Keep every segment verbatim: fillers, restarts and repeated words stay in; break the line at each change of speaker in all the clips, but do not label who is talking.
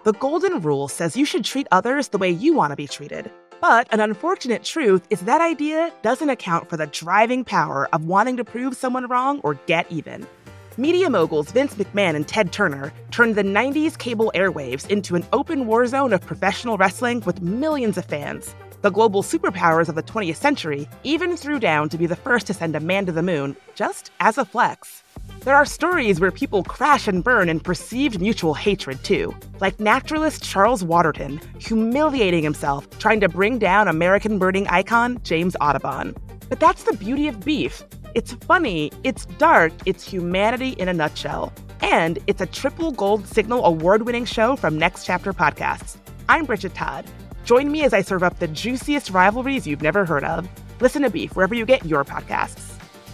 The golden rule says you should treat others the way you want to be treated. But an unfortunate truth is that idea doesn't account for the driving power of wanting to prove someone wrong or get even. Media moguls Vince McMahon and Ted Turner turned the nineties cable airwaves into an open war zone of professional wrestling with millions of fans. The global superpowers of the twentieth century even threw down to be the first to send a man to the moon, just as a flex. There are stories where people crash and burn in perceived mutual hatred, too, like naturalist Charles Waterton humiliating himself trying to bring down American birding icon James Audubon. But that's the beauty of beef. It's funny, it's dark, it's humanity in a nutshell. And it's a triple gold signal award-winning show from Next Chapter Podcasts. I'm Bridget Todd. Join me as I serve up the juiciest rivalries you've never heard of. Listen to Beef wherever you get your podcasts.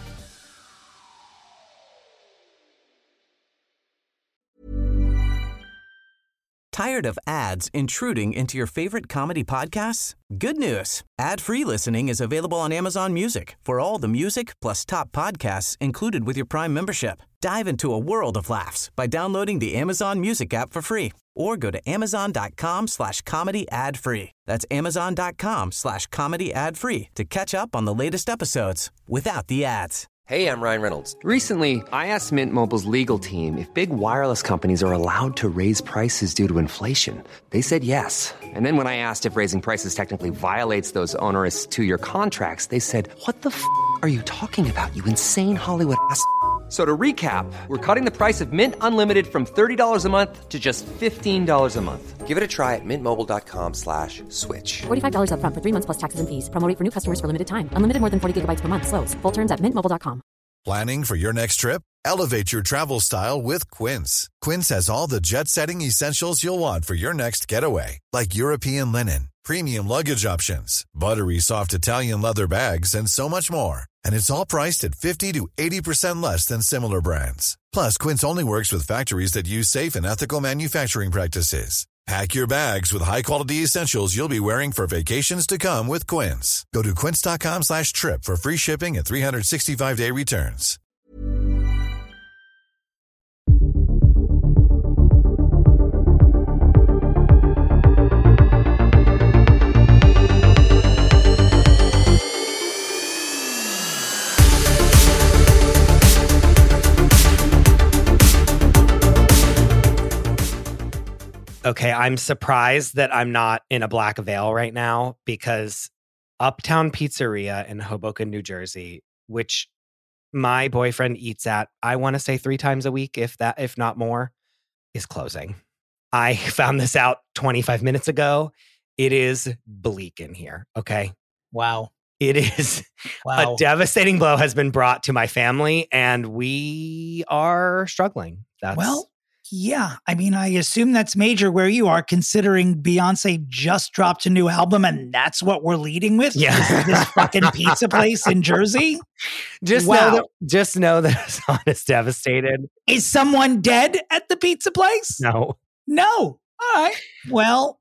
Tired of ads intruding into your favorite comedy podcasts? Good news. Ad-free listening is available on Amazon Music for all the music plus top podcasts included with your Prime membership. Dive into a world of laughs by downloading the Amazon Music app for free or go to amazon.com slash comedy ad free. That's amazon.com slash comedy ad free to catch up on the latest episodes without the ads.
Hey, I'm Ryan Reynolds. Recently, I asked Mint Mobile's legal team if big wireless companies are allowed to raise prices due to inflation. They said yes. And then when I asked if raising prices technically violates those onerous two-year contracts, they said, what the f*** are you talking about, you insane Hollywood ass f- So to recap, we're cutting the price of Mint Unlimited from thirty dollars a month to just fifteen dollars a month. Give it a try at mintmobile.com slash switch.
forty-five dollars up front for three months plus taxes and fees. Promo rate for new customers for limited time. Unlimited more than forty gigabytes per month. Slows full terms at mint mobile dot com.
Planning for your next trip? Elevate your travel style with Quince. Quince has all the jet-setting essentials you'll want for your next getaway, like European linen, premium luggage options, buttery soft Italian leather bags, and so much more. And it's all priced at fifty to eighty percent less than similar brands. Plus, Quince only works with factories that use safe and ethical manufacturing practices. Pack your bags with high-quality essentials you'll be wearing for vacations to come with Quince. Go to quince.com slash trip for free shipping and three sixty-five day returns.
Okay, I'm surprised that I'm not in a black veil right now because Uptown Pizzeria in Hoboken, New Jersey, which my boyfriend eats at, I want to say three times a week, if that, if not more, is closing. I found this out twenty-five minutes ago. It is bleak in here, okay?
Wow.
It is
Wow.
a devastating blow has been brought to my family, and we are struggling. That's
Well, yeah. I mean, I assume that's major where you are, considering Beyonce just dropped a new album and that's what we're leading with?
Yeah.
This, this fucking pizza place in Jersey?
Just
Wow.
know that, just know that Hassan is devastated.
Is someone dead at the pizza place?
No,
No. All right. Well,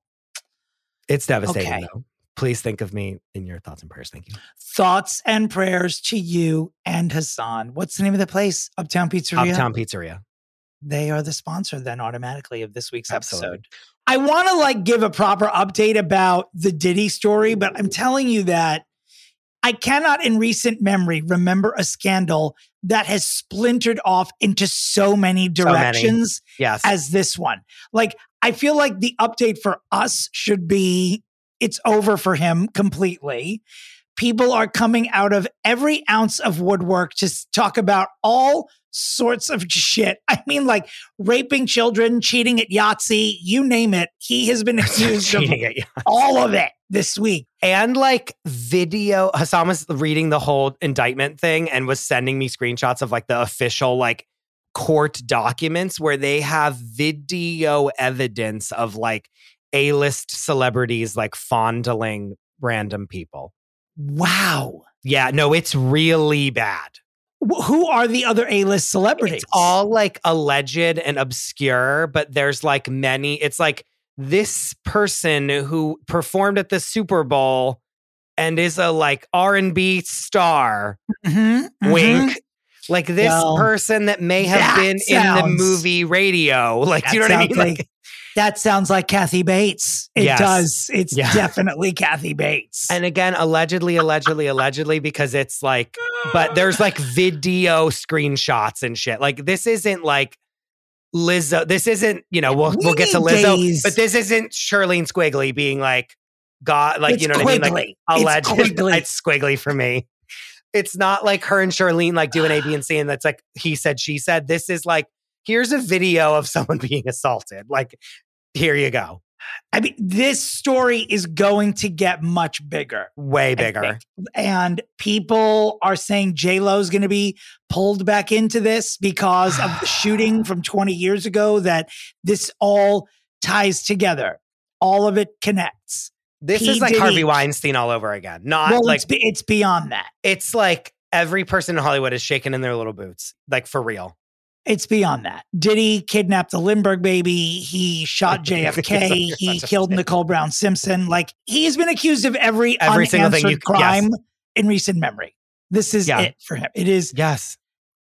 it's devastating
Okay.
though. Please think of me in your thoughts and prayers. Thank you.
thoughts and prayers to you and Hassan. What's the name of the place? Uptown Pizzeria?
Uptown Pizzeria.
They are the sponsor then automatically of this week's
Absolutely.
episode. I want to like give a proper update about the Diddy story, but I'm telling you that I cannot in recent memory remember a scandal that has splintered off into so many directions
Yes.
as this one. Like, I feel like the update for us should be it's over for him completely. People are coming out of every ounce of woodwork to s- talk about all sorts of shit. I mean, like raping children, cheating at Yahtzee, you name it. He has been accused of
Cheating at Yahtzee.
all of it this week.
And like video, Hassan was reading the whole indictment thing and was sending me screenshots of like the official like court documents where they have video evidence of like A-list celebrities like fondling random people.
Wow.
Yeah, no, it's really bad.
Wh- Who are the other A-list celebrities?
It's all like alleged and obscure, but there's like many. It's like this person who performed at the Super Bowl and is a like R and B star,
Mhm, mhm.
wink. Like this
Well,
person that may have
that
been in the
sounds-
movie Radio. Like,
That
do you know what I
sounds
mean?
like-
Like,
That sounds like Kathy Bates. It
Yes.
does. It's
Yeah.
definitely Kathy Bates.
And again, allegedly, allegedly, allegedly, because it's like, but there's like video screenshots and shit. Like this isn't like Lizzo. This isn't, you know, we'll
We
we'll get to
need
Lizzo,
days.
but this isn't Charlene Squiggly being like, God, like,
It's
you know what I mean? Like
Quigley.
alleged.
It's Quigley.
It's Squiggly for me. It's not like her and Charlene like doing A, B, and C, and that's like he said, she said. This is like, here's a video of someone being assaulted. Like, here you go.
I mean, this story is going to get much bigger.
Way
I
bigger.
think. And people are saying J-Lo's going to be pulled back into this because of the shooting from twenty years ago, that this all ties together. All of it connects.
This
P.
is like
Diddy-
Harvey Weinstein all over again. Not
Well,
like
it's, be- it's beyond that.
it's like every person in Hollywood is shaking in their little boots, like for real.
It's beyond that. Diddy kidnapped the Lindbergh baby. He shot J F K.
You're
He
such a
killed
snake.
Nicole Brown Simpson. Like, he's been accused of every,
Every single thing
unanswered
you- yes.
crime in recent memory. This is
Yeah.
it for him. It is.
Yes.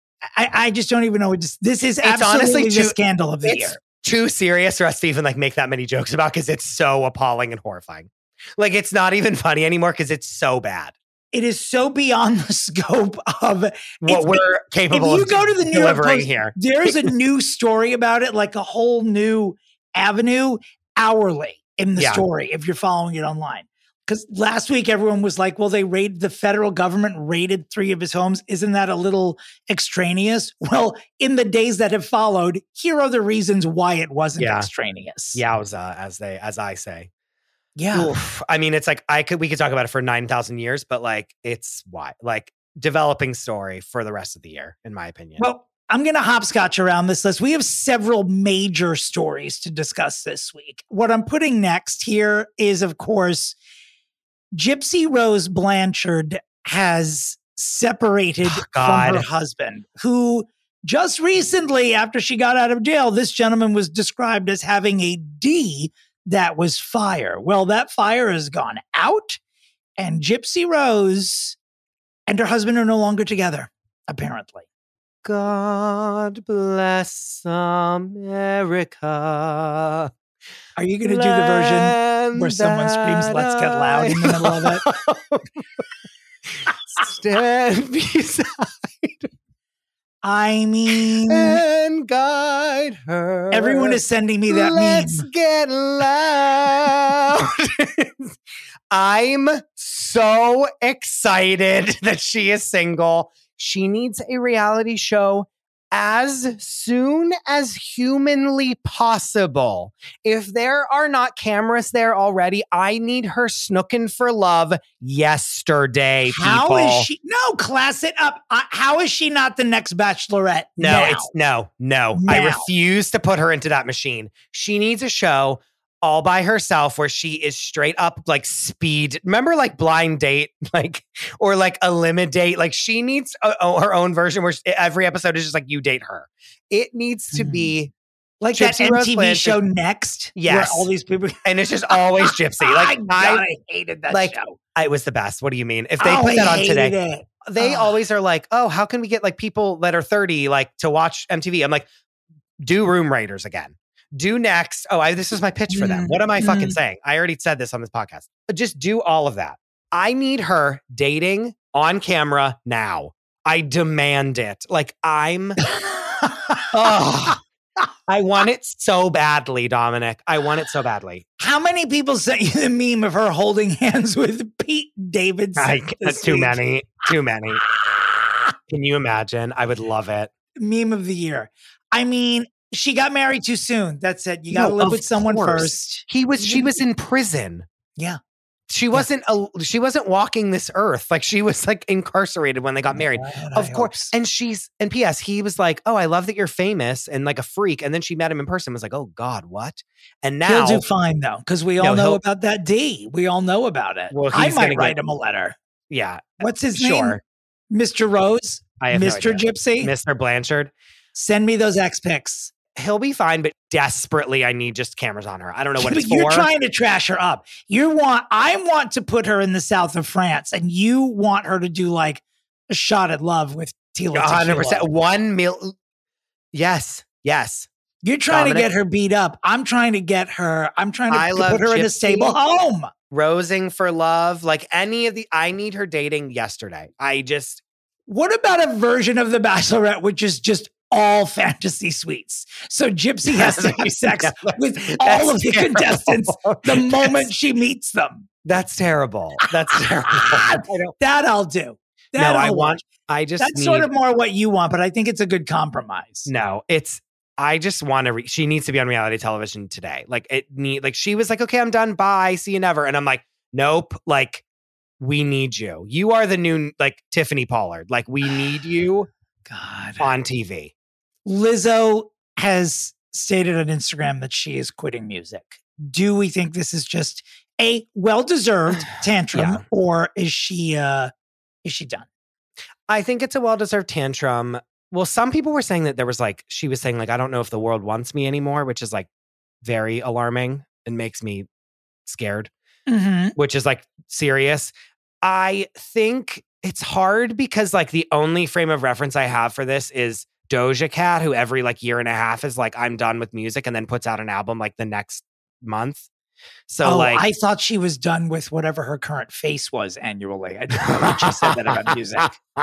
I, I just don't even know. What this, this is
It's
absolutely
honestly
the
too-
scandal of the
It's
year.
too serious for us to even like make that many jokes about because it's so appalling and horrifying. Like it's not even funny anymore because it's so bad.
It is so beyond the scope of
What
it's-
we're capable
If you
of
go to the New York
delivering
Post,
here.
there's a new story about it, like a whole new avenue hourly in the
Yeah.
story if you're following it online. Because last week everyone was like, well, they raided, the federal government raided three of his homes. Isn't that a little extraneous? Well, in the days that have followed, here are the reasons why it wasn't
Yeah.
extraneous.
Yowza, as they as I say.
Yeah.
Oof. I mean, it's like I could we could talk about it for nine thousand years, but like it's why like developing story for the rest of the year, in my opinion.
Well, I'm going to hopscotch around this list. We have several major stories to discuss this week. What I'm putting next here is, of course, Gypsy Rose Blanchard has separated from
God.
her husband, who just recently, after she got out of jail, this gentleman was described as having a D that was fire. Well, that fire has gone out, and Gypsy Rose and her husband are no longer together, apparently.
God bless America.
Are you going to do the version where someone screams, "Let's get loud" in the middle of it?
Stand beside
I mean,
and guide her.
everyone is sending me that
Let's
meme.
get loud. I'm so excited that she is single. She needs a reality show as soon as humanly possible. If there are not cameras there already, I need her snooking for love yesterday,
How
people.
is she? No, class it up. Uh, how is she not the next Bachelorette?
No,
now?
it's no, no. I
Now.
refuse to put her into that machine. She needs a show all by herself where she is straight up like speed. Remember like Blind Date, like, or like Eliminate. Like she needs a, a- her own version where she- every episode is just like you date her. It needs to be,
like
Gypsy
that
Rose
M T V
Blanchard.
show Next.
Yes.
where all these people.
and it's just always Gypsy. Like
I, God,
I,
I hated that
like,
show.
it was the best. What do you mean? If they
Oh,
put that
I
on today,
hated it.
they
Ugh.
always are like, oh, how can we get like people that are thirty like to watch M T V? I'm like, do Room Raiders again. Do Next. Oh, I, this is my pitch for them.
Mm,
What am I fucking
mm.
saying? I already said this on this podcast. Just do all of that. I need her dating on camera now. I demand it. Like I'm, oh, I want it so badly, Dominic. I want it so badly.
How many people sent you the meme of her holding hands with Pete Davidson?
I,
this
too
week?
many. Too many. Can you imagine? I would love it.
Meme of the year. I mean, she got married too soon. That's it. You got to
No,
live
of
with someone
course.
first.
He was. She was in prison.
Yeah.
She wasn't. A, she wasn't walking this earth. Like she was like incarcerated when they got married.
God,
Of
I
course.
hope
And she's. And P S. He was like, "Oh, I love that you're famous and like a freak." And then she met him in person. and Was like, "Oh God, what?" And now
He'll do fine though, because we all
No,
know
he'll-
about that D. We all know about it.
Well,
I
he's
might
gonna
write
get-
him a letter.
yeah,
What's his name?
sure.
Mister Rose?
I have no
Mister
idea.
Gypsy?
Mister Blanchard.
Send me those X pics.
He'll be fine, but desperately, I need just cameras on her. I don't know what
But
it's
you're
for.
trying to trash her up. You want I want to put her in the south of France, and you want her to do like a shot at love with Tila
one hundred
Tequila.
percent. One mil. Yes. Yes.
You're trying
Dominic,
to get her beat up. I'm trying to get her. I'm trying to,
I
to
love
put her in a
Gypsy.
stable home.
Rosing for love, like any of the, I need her dating yesterday. I just,
What about a version of The Bachelorette which is just all fantasy suites? So Gypsy has to have sex
Yeah,
with all
that's
of the
terrible.
contestants the moment
That's-
she meets them.
That's terrible. That's terrible. I don't,
That I'll do. That
no,
I'll
I
watch.
want, I just
That's
need,
sort of more what you want, but I think it's a good compromise.
no, it's, I just want to, re- she needs to be on reality television today. Like it need, like she was like, okay, I'm done. Bye. See you never. And I'm like, nope. Like we need you. You are the new, like Tiffany Pollard. Like we need you
God.
on T V.
Lizzo has stated on Instagram that she is quitting music. Do we think this is just a well-deserved tantrum,
Yeah.
or is she uh is she done?
I think it's a well-deserved tantrum. Well, some people were saying that there was like, she was saying like, I don't know if the world wants me anymore, which is like very alarming and makes me scared,
Mm-hmm.
which is like serious. I think it's hard because like the only frame of reference I have for this is Doja Cat, who every like year and a half is like, I'm done with music and then puts out an album like the next month. So
oh,
like,
I thought she was done with whatever her current face was annually. I didn't know that she said that about music.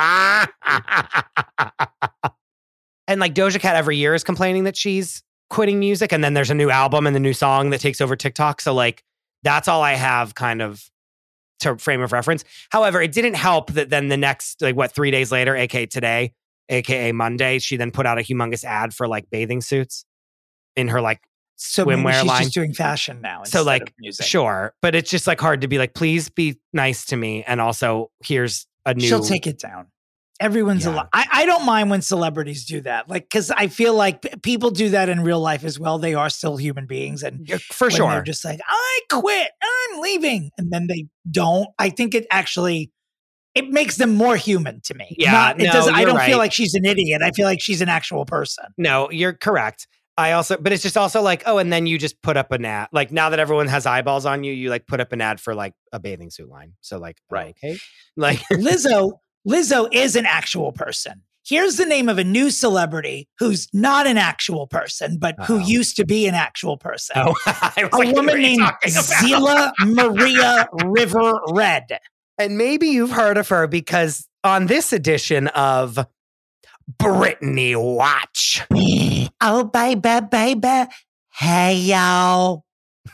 and like Doja Cat every year is complaining that she's quitting music, and then there's a new album and the new song that takes over TikTok. So like that's all I have kind of to frame of reference. However, it didn't help that then the next like what three days later, aka today, aka Monday, she then put out a humongous ad for like bathing suits in her like
So maybe
swimwear
she's
line.
just doing fashion now.
So
instead
like,
of music.
sure, but it's just like hard to be like, please be nice to me, and also here's a new.
she'll take it down. Everyone's
Yeah.
alive. I, I don't mind when celebrities do that. Like, because I feel like p- people do that in real life as well. They are still human beings. And
Yeah, for
when
sure.
they're just like, I quit, I'm leaving. And then they don't. I think it actually, it makes them more human to me.
Yeah,
Not, it
no,
doesn't, I
you're
don't
right.
feel like she's an idiot. I feel like she's an actual person.
No, you're correct. I also, but it's just also like, oh, and then you just put up an ad. Like now that everyone has eyeballs on you, you like put up an ad for like a bathing suit line. So like,
Right.
okay, like
Lizzo, Lizzo is an actual person. Here's the name of a new celebrity who's not an actual person, but who
Uh-oh.
used to be an actual person.
oh, I was
A
like, what
woman
are you
named
talking about?
Zila Maria River Red.
And maybe you've heard of her because on this edition of Britney Watch,
Oh, baby, baby. Hey, y'all.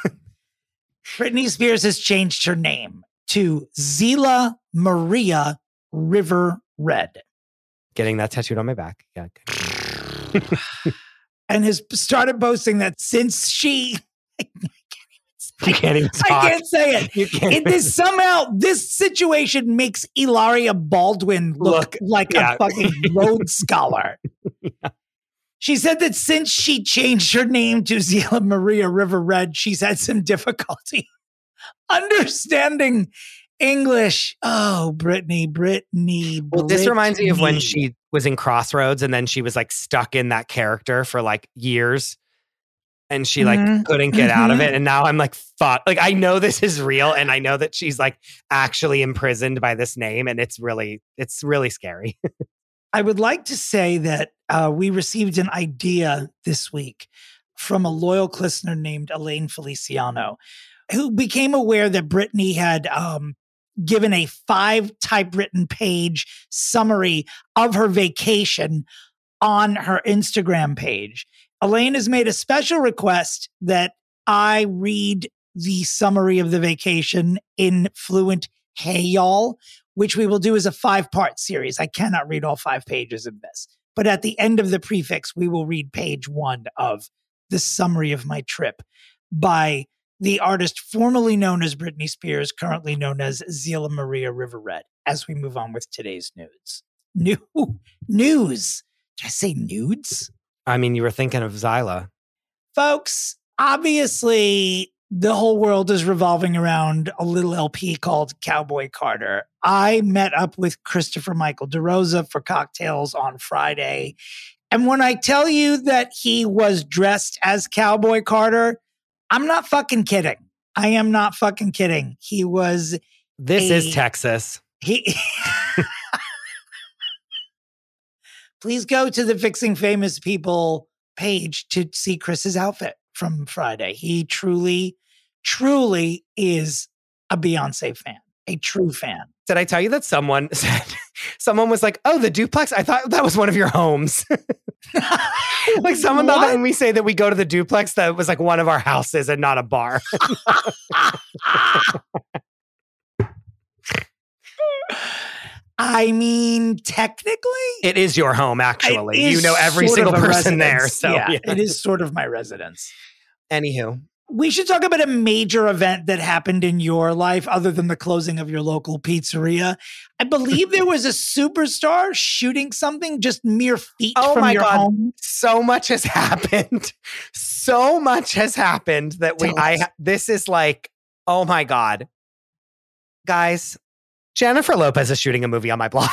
Britney Spears has changed her name to Zila Maria River Red
getting that tattooed on my back. Yeah. good.
and has started boasting that since she,
You can't even talk.
I can't say it.
You can't
It is somehow, this situation makes Ilaria Baldwin look,
Look,
like
yeah.
a fucking Rhodes Scholar. She said that since she changed her name to Zila Maria River Red, she's had some difficulty understanding English. Oh, Brittany, Brittany.
Well, this reminds me of when
Brittany.
she was in Crossroads and then she was like stuck in that character for like years and she like
Mhm.
couldn't get out of
Mhm.
it. And now I'm like, fuck. Like, I know this is real and I know that she's like actually imprisoned by this name and it's really, it's really scary.
I would like to say that uh, we received an idea this week from a loyal listener named Elaine Feliciano, who became aware that Brittany had um, given a five typewritten page summary of her vacation on her Instagram page. Elaine has made a special request that I read the summary of the vacation in fluent Hey Y'all, which we will do as a five-part series. I cannot read all five pages of this. But at the end of the prefix, we will read page one of the summary of my trip by the artist formerly known as Britney Spears, currently known as Zila Maria River Red, as we move on with today's news. New news. Did I say nudes?
I mean, you were thinking of Zyla.
Folks, obviously, the whole world is revolving around a little L P called Cowboy Carter. I met up with Christopher Michael DeRosa for cocktails on Friday. And when I tell you that he was dressed as Cowboy Carter, I'm not fucking kidding. I am not fucking kidding. He was,
This
A-
is Texas.
he. Please go to the Fixing Famous People page to see Chris's outfit from Friday. He truly, truly is a Beyonce fan, a true fan.
Did I tell you that someone said, someone was like, oh, the duplex? I thought that was one of your homes. Like someone
What?
thought that when we say that we go to the duplex, that it was like one of our houses and not a bar.
I mean, technically,
It is your home, actually.
it is
You know every
sort
single
of a
person there.
residence.
So,
yeah,
yeah.
it is sort of my residence.
Anywho,
We should talk about a major event that happened in your life other than the closing of your local pizzeria. I believe there was a superstar shooting something just mere feet
oh
from
my
your
God,
home.
so much has happened. So much has happened that we,
Tell
I,
us.
this is like, oh my God. Guys, Jennifer Lopez is shooting a movie on my block.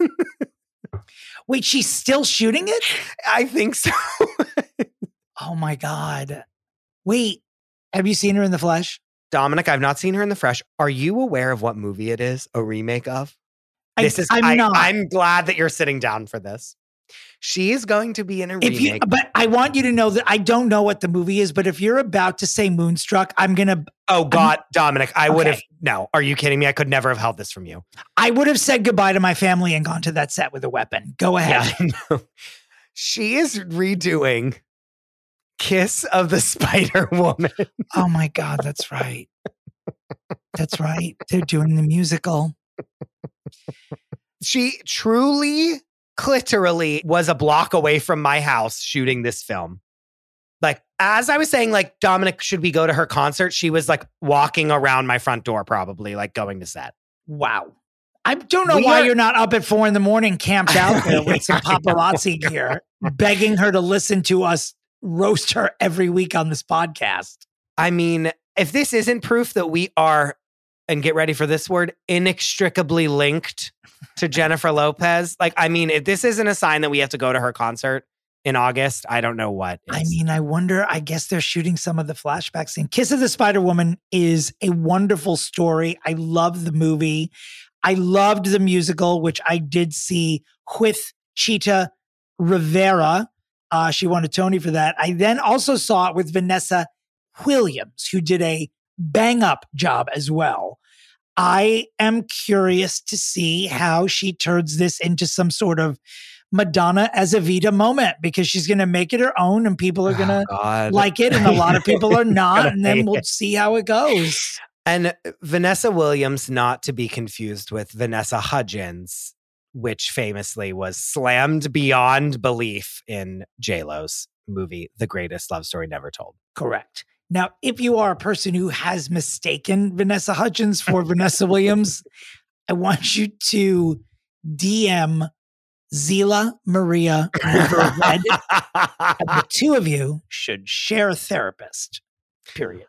Wait, she's still shooting it?
I think so.
Oh my God. Wait, have you seen her in the flesh?
Dominic, I've not seen her in the fresh. Are you aware of what movie it is? A remake of?
I-
This is.
I'm
I,
not.
I'm glad that you're sitting down for this. She is going to be in a
If you,
remake.
but I want you to know that I don't know what the movie is, but if you're about to say Moonstruck, I'm gonna
oh God, Dominic, I would
Okay.
have. No, are you kidding me? I could never have held this from you.
I would have said goodbye to my family and gone to that set with a weapon. Go ahead.
Yeah, no. She is redoing Kiss of the Spider Woman.
Oh my God, that's right. That's right. They're doing the musical.
She truly, clitorally was a block away from my house shooting this film. Like, as I was saying, like, Dominic, should we go to her concert? She was like walking around my front door, probably like going to set.
Wow. I don't know
We
why
are-
you're not up at four in the morning, camped out there with some paparazzi gear, begging her to listen to us roast her every week on this podcast.
I mean, if this isn't proof that we are, and get ready for this word, inextricably linked to Jennifer Lopez, like, I mean, if this isn't a sign that we have to go to her concert in August, I don't know what is.
I mean, I wonder, I guess they're shooting some of the flashback scene. Kiss of the Spider Woman is a wonderful story. I love the movie. I loved the musical, which I did see with Cheetah Rivera. Uh, she won a Tony for that. I then also saw it with Vanessa Williams, who did a bang up job as well. I am curious to see how she turns this into some sort of Madonna as Evita moment, because she's going to make it her own and people are going to
Oh, God.
like it and a lot of people are not.
Gonna
And then
hate
we'll
it.
see how it goes.
And Vanessa Williams, not to be confused with Vanessa Hudgens, which famously was slammed beyond belief in J-Lo's movie, The Greatest Love Story Never Told.
Correct. Now, if you are a person who has mistaken Vanessa Hudgens for Vanessa Williams, I want you to D M Zila Maria Riverhead. And the two of you should share a therapist, period.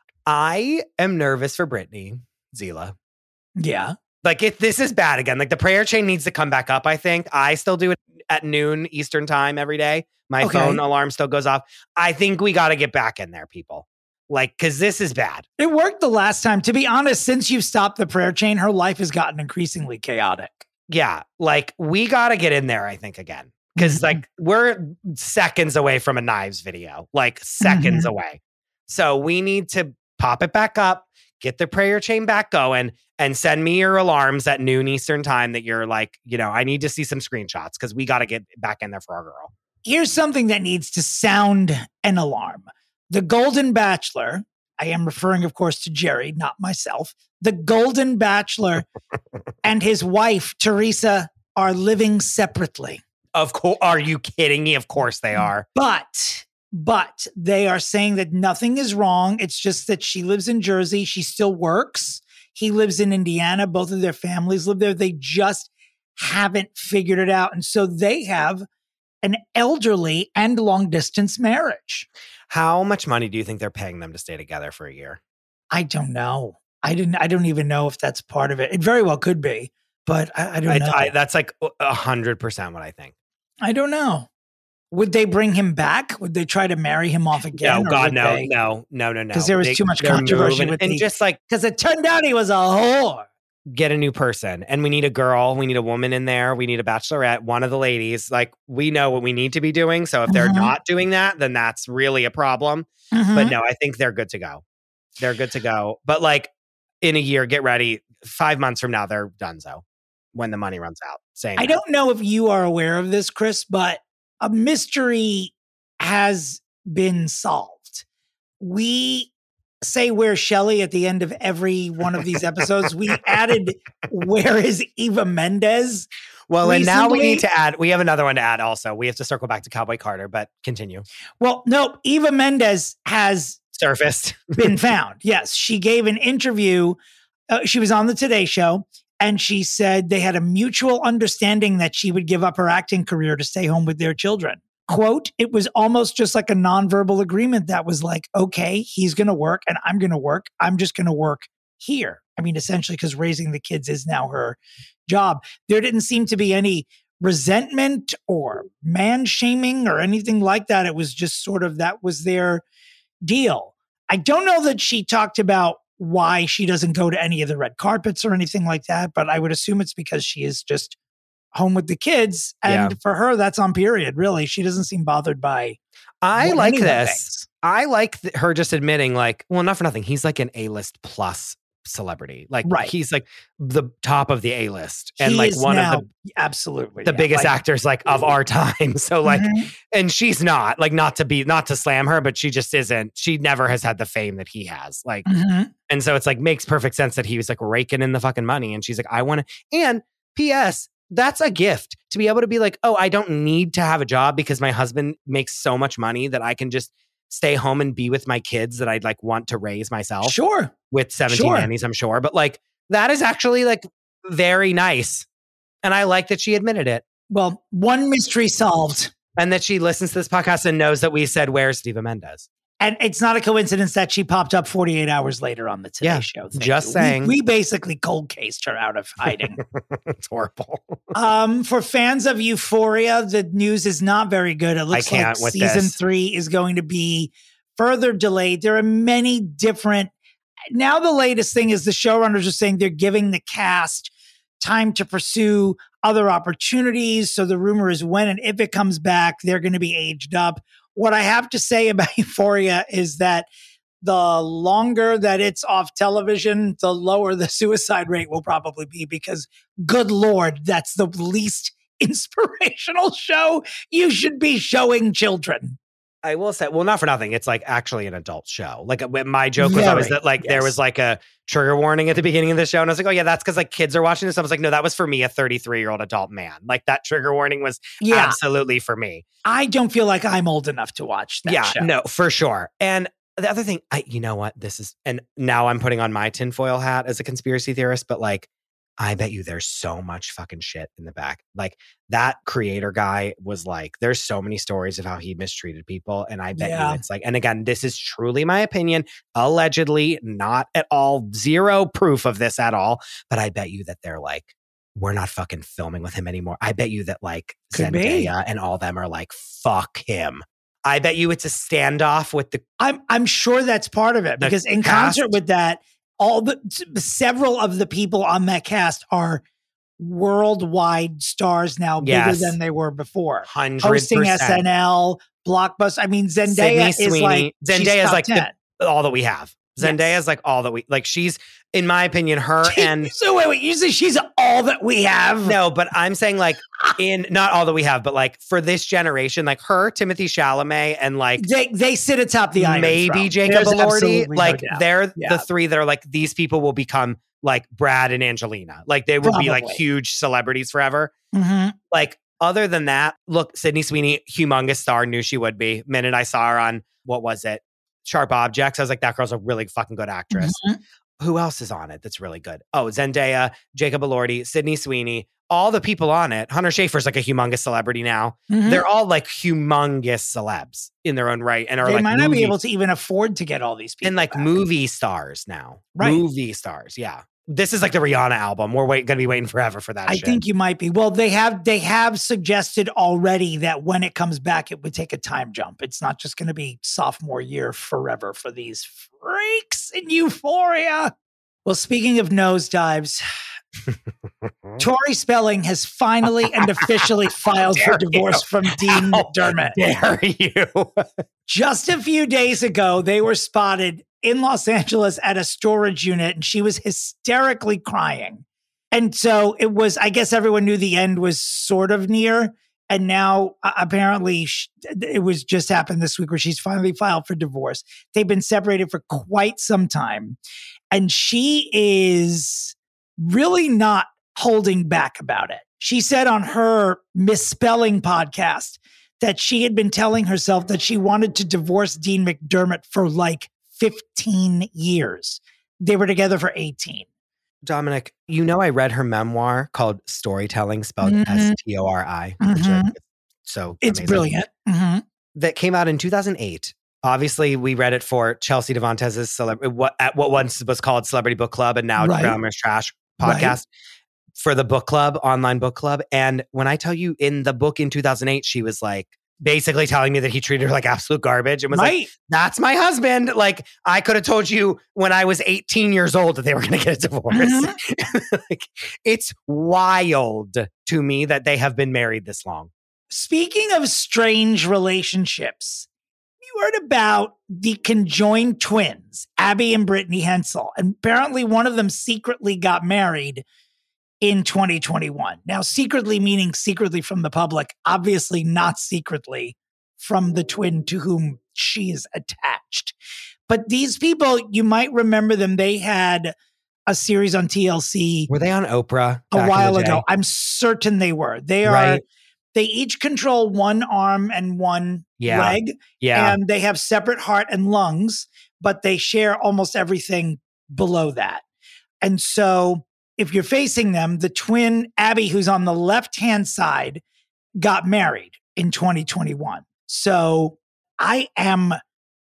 I am nervous for Brittany, Zila.
Yeah.
Like, if this is bad again, like the prayer chain needs to come back up, I think. I still do it at noon Eastern time every day. My
Okay.
phone alarm still goes off. I think we got to get back in there, people. Like, because this is bad.
It worked the last time. To be honest, since you've stopped the prayer chain, her life has gotten increasingly chaotic.
Yeah, like, we got to get in there, I think, again. Because,
Mhm.
like, we're seconds away from a Knives video, like, seconds
Mhm.
away. So we need to pop it back up, get the prayer chain back going, and send me your alarms at noon Eastern time that you're like, you know, I need to see some screenshots because we got to get back in there for our girl.
Here's something that needs to sound an alarm. The Golden Bachelor, I am referring, of course, to Jerry, not myself. The Golden Bachelor and his wife, Teresa, are living separately.
Of course. Are you kidding me? Of course they are.
But, but they are saying that nothing is wrong. It's just that she lives in Jersey. She still works. He lives in Indiana. Both of their families live there. They just haven't figured it out. And so they have an elderly and long distance marriage.
How much money do you think they're paying them to stay together for a year?
I don't know. I didn't, I don't even know if that's part of it. It very well could be, but I, I don't
I,
know.
I, that's like a hundred percent what I think.
I don't know. Would they bring him back? Would they try to marry him off again?
No, God, no, no, no, no, no.
'Cause there was
They-
too much
they're
controversy
moving-
with
and
the-
just like
Because it turned out he was a whore.
get a new person. And we need a girl. We need a woman in there. We need a bachelorette, one of the ladies. Like, we know what we need to be doing. So if they're
Mhm.
not doing that, then that's really a problem.
Mhm.
But no, I think they're good to go. They're good to go. But like in a year, get ready. Five months from now, they're donezo when the money runs out. Saying
I
that.
don't know if you are aware of this, Chris, but a mystery has been solved. We say "Where's Shelley" at the end of every one of these episodes. We added "Where is Eva Mendes?"
Well, and now we
recently.
need to add, we have another one to add also. We have to circle back to Cowboy Carter, but continue.
Well, no, Eva Mendes has
Surfaced.
been found. Yes, she gave an interview. Uh, she was on the Today Show, and she said they had a mutual understanding that she would give up her acting career to stay home with their children. Quote, it was almost just like a nonverbal agreement that was like, okay, he's going to work and I'm going to work. I'm just going to work here. I mean, essentially, because raising the kids is now her job. There didn't seem to be any resentment or man shaming or anything like that. It was just sort of that was their deal. I don't know that she talked about why she doesn't go to any of the red carpets or anything like that, but I would assume it's because she is just home with the kids. And
Yeah.
for her, that's on period, really. She doesn't seem bothered by
I
what
like
anyone
this.
thinks.
I like th- her just admitting, like, well, not for nothing. He's like an A-list plus celebrity. Like,
Right.
he's like the top of the A-list and
He
like
is
one
now-
of the,
absolutely
the
yeah,
biggest
like-
actors like of our time. So like,
Mhm.
and she's not like, not to be, not to slam her, but she just isn't. She never has had the fame that he has. Like,
Mhm.
and so it's like, makes perfect sense that he was like raking in the fucking money. And she's like, I want to, and P S that's a gift to be able to be like, oh, I don't need to have a job because my husband makes so much money that I can just stay home and be with my kids that I'd like want to raise myself
Sure.
with seventeen
Sure.
nannies, I'm sure. But like, that is actually like very nice. And I like that she admitted it
Well, one mystery solved.
and that she listens to this podcast and knows that we said, where's Eva Mendes?
And it's not a coincidence that she popped up forty-eight hours later on the Today
Yeah,
Show. Thank
just
you.
saying.
We, we basically cold cased her out of hiding.
It's horrible.
um, for fans of Euphoria, the news is not very good. It looks
can't
like
with
season
this.
three is going to be further delayed. There are many different. Now, the latest thing is the showrunners are saying they're giving the cast time to pursue other opportunities. So the rumor is when and if it comes back, they're going to be aged up. What I have to say about Euphoria is that the longer that it's off television, the lower the suicide rate will probably be because, good Lord, that's the least inspirational show you should be showing children.
I will say, well, not for nothing. It's like actually an adult show. Like uh, my joke was always
Very,
that like there
yes.
was like a trigger warning at the beginning of the show. And I was like, oh yeah, that's because like kids are watching this. I was like, no, that was for me, a thirty-three year old adult man. Like that trigger warning was
Yeah,
absolutely for me.
I don't feel like I'm old enough to watch that
yeah,
show.
no, for sure. And the other thing, I, you know what, this is, and now I'm putting on my tinfoil hat as a conspiracy theorist, but like, I bet you there's so much fucking shit in the back. Like that creator guy was like, there's so many stories of how he mistreated people. And I bet
Yeah.
you it's like, and again, this is truly my opinion, allegedly, not at all, zero proof of this at all. But I bet you that they're like, we're not fucking filming with him anymore. I bet you that like
Could be.
Zendaya and all them are like, fuck him. I bet you it's a standoff with the
I'm I'm sure that's part of it
The
because in
cast?
concert with that, all the several of the people on that cast are worldwide stars now, bigger
Yes.
than they were before.
hundred
Hosting S
percent.
N L, Blockbuster. I mean, Zendaya
Sydney
is
Sweeney.
like she's
Zendaya is
top
like the-
ten.
all that we have.
Yes.
Zendaya is like all that we like. She's, in my opinion, her and
so wait, wait. You say she's all that we have?
no, but I'm saying like in not all that we have, but like for this generation, like her, Timothy Chalamet, and like
They they sit atop the Iron
maybe
Throne.
Jacob
There's
Elordi.
absolutely no
Like
doubt.
they're
Yeah.
the three that are like these people will become like Brad and Angelina. Like they will be like
Probably.
huge celebrities forever.
Mhm.
Like other than that, look, Sydney Sweeney, humongous star, knew she would be. Minute I saw her on what was it? Sharp Objects. I was like, that girl's a really fucking good actress.
Mhm.
Who else is on it that's really good? Oh, Zendaya, Jacob Elordi, Sydney Sweeney, all the people on it. Hunter Schafer's like a humongous celebrity now.
Mhm.
They're all like humongous celebs in their own right, and are
They
like
might not be
movie-
able to even afford to get all these people
and like
back.
movie stars now.
Right.
Movie stars. Yeah. This is like the Rihanna album. We're wait, gonna be waiting forever for that.
I
shit.
think you might be. Well, they have they have suggested already that when it comes back, it would take a time jump. It's not just going to be sophomore year forever for these freaks in Euphoria. Well, speaking of nosedives, Tori Spelling has finally and officially filed for divorce from Dean McDermott.
How dare you?
Just a few days ago, they were spotted in Los Angeles at a storage unit, and she was hysterically crying. And so it was, I guess everyone knew the end was sort of near. And now uh, apparently sh- it was just happened this week where she's finally filed for divorce. They've been separated for quite some time. And she is really not holding back about it. She said on her Misspelling podcast that she had been telling herself that she wanted to divorce Dean McDermott for like fifteen years. They were together for eighteen.
Dominic, you know I read her memoir called Storytelling, spelled
Mm-hmm.
S T O R I.
Mm-hmm.
So
It's
amazing.
brilliant. Mm-hmm.
That came out in two thousand eight. Obviously, we read it for Chelsea Devantez's celeb- what at what once was called Celebrity Book Club and now
Right.
Grandma's Trash podcast
Right.
for the book club, online book club. And when I tell you in the book in two thousand eight, she was like basically telling me that he treated her like absolute garbage and was
Right.
like, that's my husband. Like, I could have told you when I was eighteen years old that they were going to get a divorce.
Mm-hmm.
Like, it's wild to me that they have been married this long.
Speaking of strange relationships, you heard about the conjoined twins, Abby and Brittany Hensel. And apparently one of them secretly got married in twenty twenty-one. Now, secretly meaning secretly from the public, obviously not secretly from the twin to whom she is attached. But these people, you might remember them. They had a series on T L C
Were they on Oprah
a
back in
while
the day?
ago. I'm certain they were. They are.
Right.
They each control one arm and one
Yeah.
leg,
Yeah.
and they have separate heart and lungs, but they share almost everything below that. And so if you're facing them, the twin Abby, who's on the left-hand side, got married in twenty twenty-one. So I am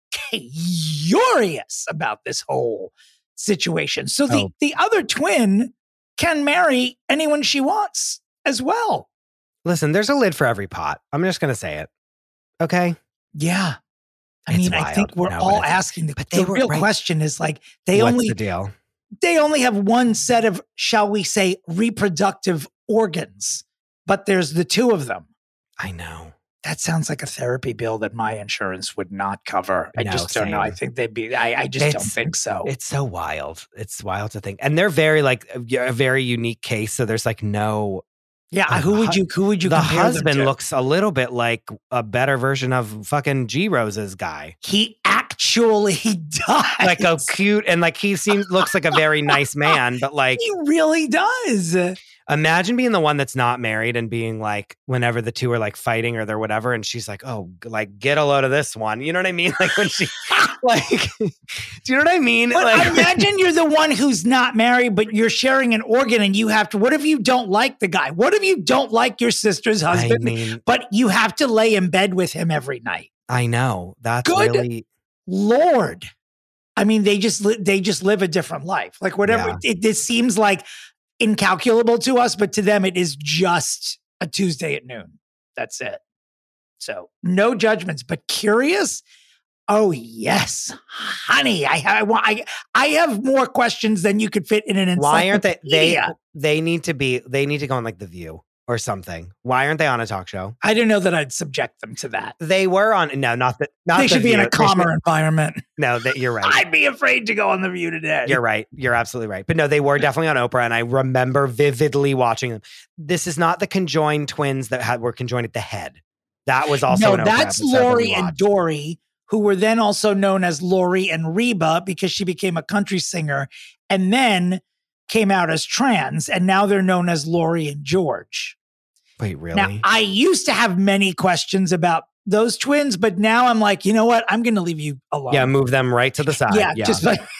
curious about this whole situation. So the,
Oh.
the other twin can marry anyone she wants as well.
Listen, there's a lid for every pot. I'm just going to say it. Okay.
Yeah. I
It's
mean, I
wild.
think we're
No, but
all
it's-
asking the,
but they
the
were-
real
right.
question is like, they
What's
only
the deal?
they only have one set of, shall we say, reproductive organs, but there's the two of them.
I know.
That sounds like a therapy bill that my insurance would not cover. I
No,
just don't know.
same.
I think they'd be, I, I just don't
It's-
think so.
It's so wild. It's wild to think. And they're very like a a very unique case. So there's like no,
Yeah.
Uh,
who would
hu-
you, who would you
the
compare
husband
them to?
looks a little bit like a better version of fucking G Rose's guy.
He actually does.
Like a cute, and like he seems, looks like a very nice man, but like,
He really does.
imagine being the one that's not married and being like, whenever the two are like fighting or they're whatever, and she's like, oh, g- like get a load of this one. You know what I mean? Like when she, like, do you know what I mean?
But
Like,
imagine you're the one who's not married, but you're sharing an organ and you have to, what if you don't like the guy? What if you don't like your sister's
I
husband,
mean,
but you have to lay in bed with him every night?
I know that's
Good.
really,
Lord. I mean, they just, li- they just live a different life. Like whatever,
Yeah.
it, this seems like incalculable to us, but to them it is just a Tuesday at noon. That's it. So no judgments, but curious. Oh yes, honey. I I want. I, I have more questions than you could fit in an
why aren't they, they,
encyclopedia.
they need to be, they need to go on like The View or something. Why aren't they on a talk show?
I don't know that I'd subject them to that.
They were on, no, not that, not
They
The
should be in
View.
a
They should-
calmer environment.
No, that you're right.
I'd be afraid to go on the View today.
You're right. You're absolutely right. But no, they were definitely on Oprah, and I remember vividly watching them. This is not the conjoined twins that had were conjoined at the head. That was also
no,
an Oprah
that's
episode that we
Lori and
watched.
Dory, who were then also known as Lori and Reba because she became a country singer and then came out as trans, and now they're known as Lori and George.
Wait, really?
Now, I used to have many questions about those twins, but now I'm like, you know what? I'm going to leave you alone.
yeah, move them right to the side.
yeah,
Yeah,
just like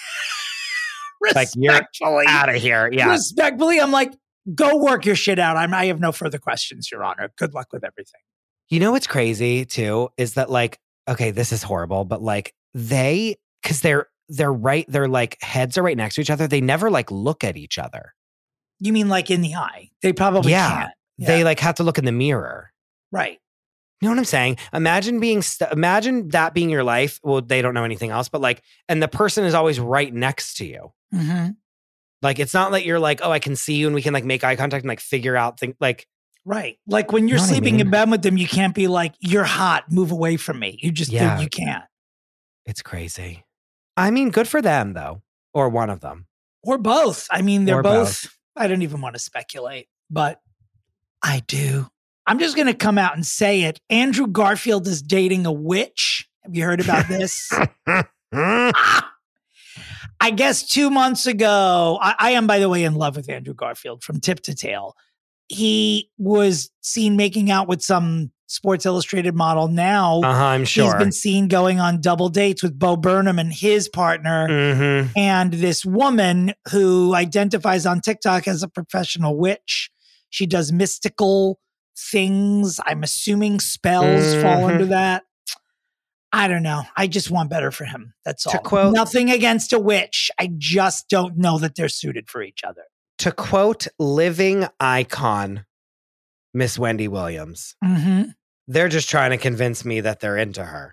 Like, you're
respectfully.
out of here. Yeah.
Respectfully, I'm like, go work your shit out. I'm, I have no further questions, Your Honor. Good luck with everything.
You know what's crazy too is that like, okay, this is horrible, but like they, because they're they're right, they're like heads are right next to each other. They never like look at each other.
You mean like in the eye? They probably
Yeah.
can't.
They like have to look in the mirror.
Right.
You know what I'm saying? Imagine being, st- imagine that being your life. Well, they don't know anything else, but like, and the person is always right next to you.
Mm-hmm.
Like, it's not like you're like, oh, I can see you and we can like make eye contact and like figure out things like.
Right. Like when you're
You know what I
sleeping
mean?
in bed with them, you can't be like, you're hot, move away from me. You just,
Yeah.
you can't.
It's crazy. I mean, good for them though. Or one of them.
Or both. I mean, they're
Or
both,
both.
I don't even want to speculate, but I do. I'm just going to come out and say it. Andrew Garfield is dating a witch. Have you heard about this? Ah! I guess two months ago, I, I am, by the way, in love with Andrew Garfield from tip to tail. He was seen making out with some Sports Illustrated model. Now
Uh-huh, I'm sure.
he's been seen going on double dates with Bo Burnham and his partner,
Mhm.
and this woman who identifies on TikTok as a professional witch. She does mystical things. I'm assuming spells fall
Mhm.
under that. I don't know. I just want better for him. That's all.
To quote-
Nothing against a witch. I just don't know that they're suited for each other.
To quote living icon Miss Wendy Williams,
Mm-hmm.
they're just trying to convince me that they're into her.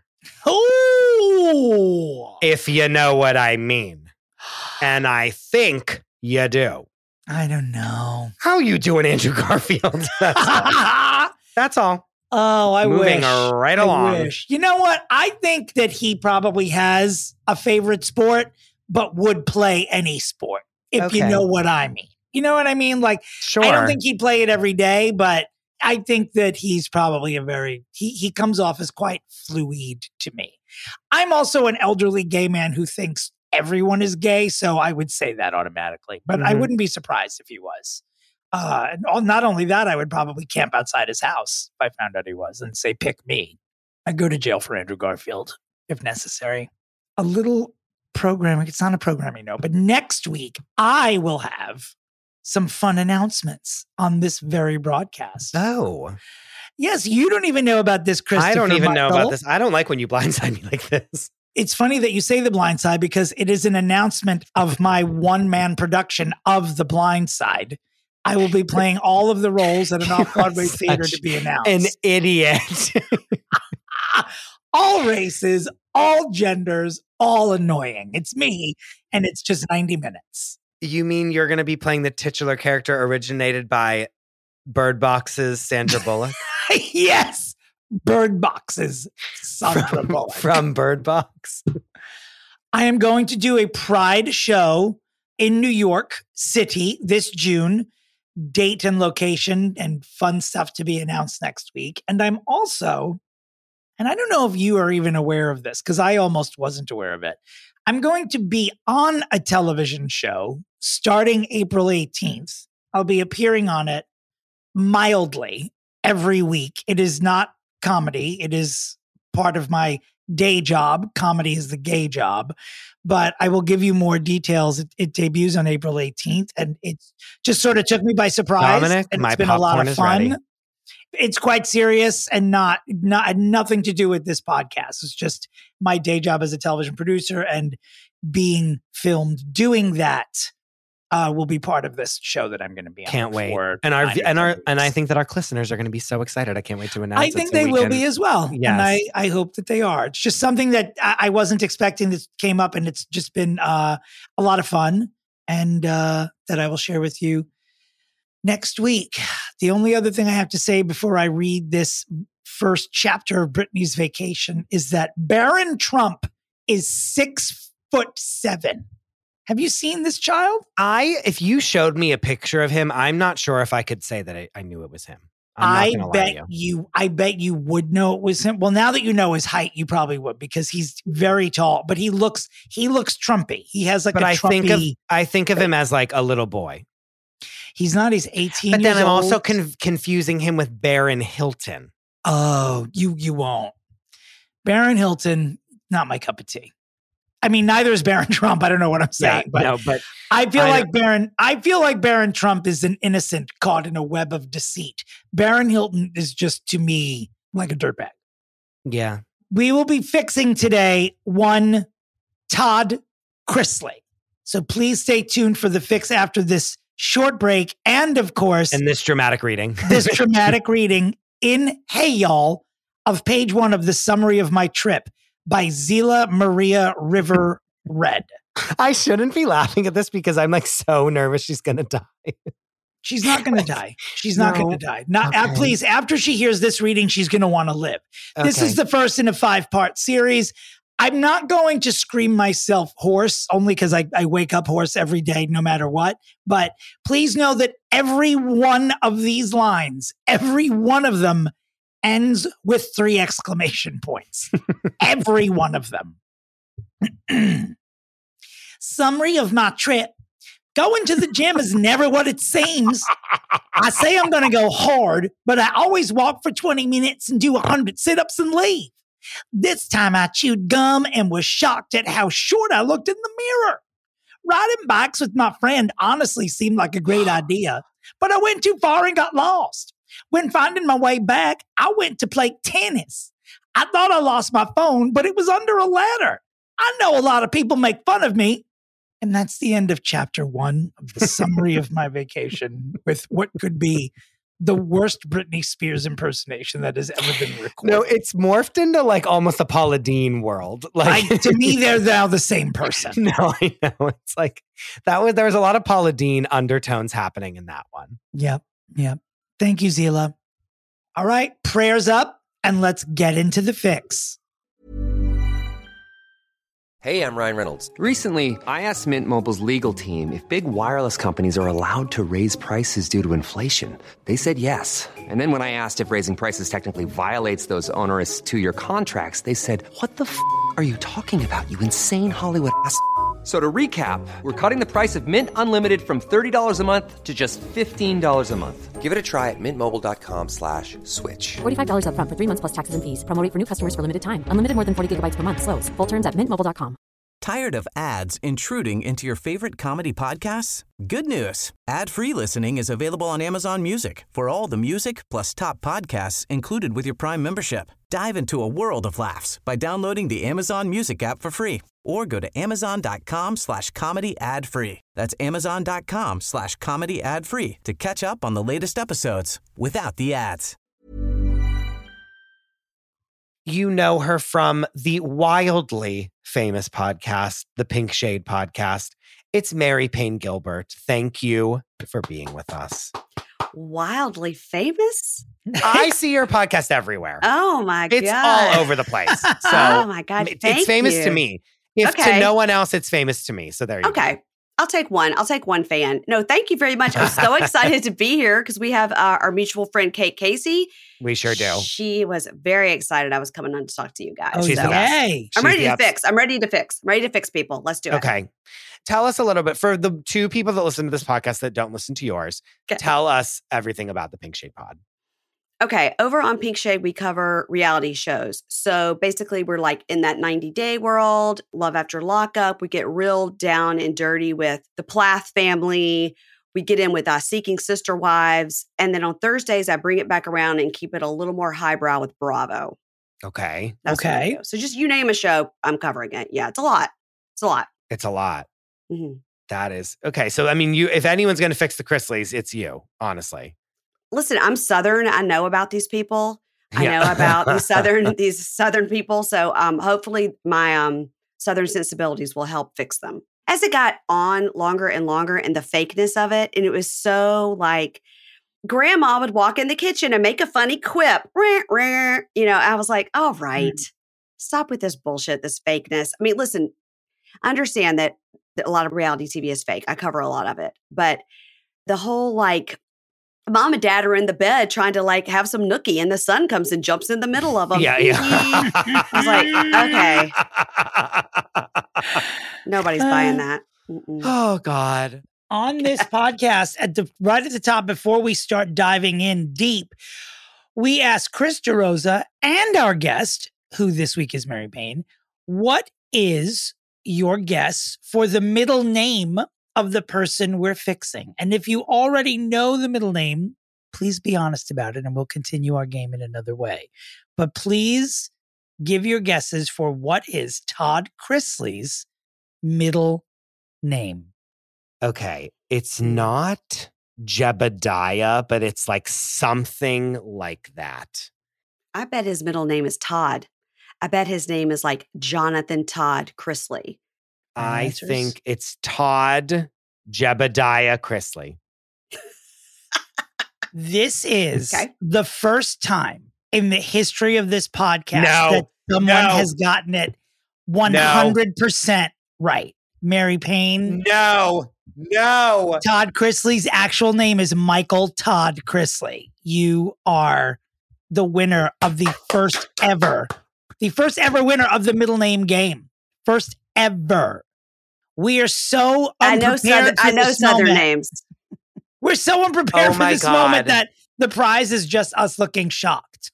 Oh,
If you know what I mean. And I think you do.
I don't know.
How you doing, Andrew Garfield? That's all. That's all.
Oh, I
Moving
wish.
right
I
along.
wish. You know what? I think that he probably has a favorite sport, but would play any sport, if you
Okay.
know what I mean. You know what I mean? Like,
Sure.
I don't think he'd play it every day, but I think that he's probably a very, he, he comes off as quite fluid to me. I'm also an elderly gay man who thinks everyone is gay, so I would say that automatically, but I
Mhm.
wouldn't be surprised if he was. Uh, and all- not only that, I would probably camp outside his house if I found out he was and say, pick me. I'd go to jail for Andrew Garfield if necessary. A little programming, it's not a programming note, but next week I will have some fun announcements on this very broadcast.
Oh.
Yes, you don't even know about this, Christopher.
I don't even know
Michael.
about this. I don't like when you blindside me like this.
It's funny that you say The Blind Side because it is an announcement of my one-man production of The Blind Side. I will be playing all of the roles at an off-Broadway
Such
theater to be announced.
An idiot.
All races, all genders, all annoying. It's me, and it's just ninety minutes.
You mean you're going to be playing the titular character originated by Bird Box's Sandra Bullock?
Yes, Bird Boxes, Sandra
from,
Bullock.
from Bird Box.
I am going to do a Pride show in New York City this June. Date and location and fun stuff to be announced next week. And I'm also, and I don't know if you are even aware of this because I almost wasn't aware of it. I'm going to be on a television show starting April eighteenth. I'll be appearing on it mildly every week. It is not comedy. It is part of my day job. Comedy is the gay job. But I will give you more details. It, it debuts on April eighteenth, and it just sort of took me by surprise.
Dominic,
and
my
it's been a lot
popcorn
of
is
fun.
ready.
It's quite serious and not not had nothing to do with this podcast. It's just my day job as a television producer and being filmed doing that uh, will be part of this show that I'm going to be on.
Can't wait.
for
And our
nine or
and our
ten
and I
weeks.
think that our listeners are going to be so excited. I can't wait to announce
I
it
think
so
they
we
will
can-
be as well.
Yes.
And I, I hope that they are. It's just something that I, I wasn't expecting that came up, and it's just been uh, a lot of fun, and uh, that I will share with you next week. The only other thing I have to say before I read this first chapter of Britney's Vacation is that Barron Trump is six foot seven. Have you seen this child?
I if you showed me a picture of him, I'm not sure if I could say that I, I knew it was him. I'm not
I
gonna lie to
bet
you.
you. I bet you would know it was him. Well, now that you know his height, you probably would because he's very tall. But he looks he looks Trumpy. He has like
But
a
I
Trumpy.
think of I think of him as like a little boy.
He's not. He's eighteen.
But then
years
I'm also
old.
con- confusing him with Baron Hilton.
Oh, you you won't. Barron Hilton, not my cup of tea. I mean, neither is Barron Trump. I don't know what I'm saying, but
no, but
I feel
I
like Barron. I feel like Barron Trump is an innocent caught in a web of deceit. Barron Hilton is just to me like a dirtbag.
yeah.
We will be fixing today one Todd Chrisley. So please stay tuned for the fix after this short break, and of course,
And this dramatic reading.
this dramatic reading in Hey Y'all of page one of the summary of my trip by Zila Maria River Red.
I shouldn't be laughing at this because I'm like so nervous she's going to die.
She's not going to die. She's not
No.
going to die. Not
Okay.
uh, please. After she hears this reading, she's going to want to live. This
Okay.
is the first in a five part series. I'm not going to scream myself hoarse, only because I, I wake up hoarse every day, no matter what. But please know that every one of these lines, every one of them ends with three exclamation points. Every one of them. Summary of my trip. Going to the gym is never what it seems. I say I'm going to go hard, but I always walk for twenty minutes and do one hundred sit-ups and leave. This time I chewed gum and was shocked at how short I looked in the mirror. Riding bikes with my friend honestly seemed like a great idea, but I went too far and got lost. When finding my way back, I went to play tennis. I thought I lost my phone, but it was under a ladder. I know a lot of people make fun of me. And that's the end of chapter one of the summary of my vacation with what could be the worst Britney Spears impersonation that has ever been recorded.
No, it's morphed into like almost a Paula Deen world. Like
I, to me, they're now the same person.
No, I know. It's like that was there was a lot of Paula Deen undertones happening in that one.
Yep. Yep. Thank you, Zila. All right. Prayers up and let's get into the fix.
Hey, I'm Ryan Reynolds. Recently, I asked Mint Mobile's legal team if big wireless companies are allowed to raise prices due to inflation. They said yes. And then when I asked if raising prices technically violates those onerous two-year contracts, they said, "What the f*** are you talking about, you insane Hollywood ass f- So to recap, we're cutting the price of Mint Unlimited from thirty dollars a month to just fifteen dollars a month. Give it a try at mintmobile.com slash switch.
forty-five dollars up front for three months plus taxes and fees. Promo rate for new customers for limited time. Unlimited more than forty gigabytes per month. Slows full terms at mint mobile dot com.
Tired of ads intruding into your favorite comedy podcasts? Good news. Ad-free listening is available on Amazon Music for all the music plus top podcasts included with your Prime membership. Dive into a world of laughs by downloading the Amazon Music app for free or go to amazon.com slash comedy ad free. That's amazon.com slash comedy ad free to catch up on the latest episodes without the ads.
You know her from the wildly famous podcast, the Pink Shade Podcast. It's Mary Payne Gilbert. Thank you for being with us.
Wildly famous?
I see your podcast everywhere.
Oh my God.
It's all over the place. So
oh my God.
it's
Thank
famous
you.
to me. If
Okay.
to no one else, it's famous to me. So there you go.
Okay. I'll take one. I'll take one fan. No, thank you very much. I'm so excited to be here because we have uh, our mutual friend, Kate Casey.
We sure do.
She was very excited I was coming on to talk to you guys.
Oh,
She's
so
the best.
yay.
I'm
She's
ready
the
to
abs-
fix. I'm ready to fix. I'm ready to fix people. Let's do it.
Okay. Tell us a little bit for the two people that listen to this podcast that don't listen to yours.
Okay.
Tell us everything about the Pink Shade Pod.
Okay, over on Pink Shade, we cover reality shows. So basically, we're like in that ninety day world, Love After Lockup. We get real down and dirty with the Plath family. We get in with uh, Seeking Sister Wives. And then on Thursdays, I bring it back around and keep it a little more highbrow with Bravo.
Okay.
That's what I
Okay.
do. So just you name a show, I'm covering it. Yeah, it's a lot. It's a lot.
It's a lot.
Mhm.
That is okay. So I mean, you if anyone's going to fix the Chrisleys, it's you, honestly.
Listen, I'm Southern. I know about these people. I
Yeah.
know about these Southern these Southern people. So um, hopefully my um, Southern sensibilities will help fix them. As it got on longer and longer and the fakeness of it, and it was so like grandma would walk in the kitchen and make a funny quip. Rah, rah. You know, I was like, all right,
Mm.
stop with this bullshit, this fakeness. I mean, listen, I understand that a lot of reality T V is fake. I cover a lot of it. But the whole like, mom and dad are in the bed trying to like have some nookie and the sun comes and jumps in the middle of them.
Yeah, yeah.
I was like, okay, nobody's buying that. Mm-mm.
Oh God.
On this podcast, at the right at the top, before we start diving in deep, we ask Chris DeRosa and our guest, who this week is Mary Payne, what is your guess for the middle name of the person we're fixing? And if you already know the middle name, please be honest about it and we'll continue our game in another way. But please give your guesses for what is Todd Chrisley's middle name.
Okay. It's not Jebediah, but it's like something like that.
I bet his middle name is Todd. I bet his name is like Jonathan Todd Chrisley.
I
answers?
think it's Todd Jebediah Chrisley.
This is
Okay.
the first time in the history of this podcast
No.
that someone
No.
has gotten it one hundred percent right. Mary Payne.
No, no.
Todd Chrisley's actual name is Michael Todd Chrisley. You are the winner of the first ever, the first ever winner of the middle name game. First ever. We are so
I know,
unprepared
southern,
for
I know
this
Southern
moment.
names.
We're so unprepared
Oh
for
my
this moment
God.
that the prize is just us looking shocked.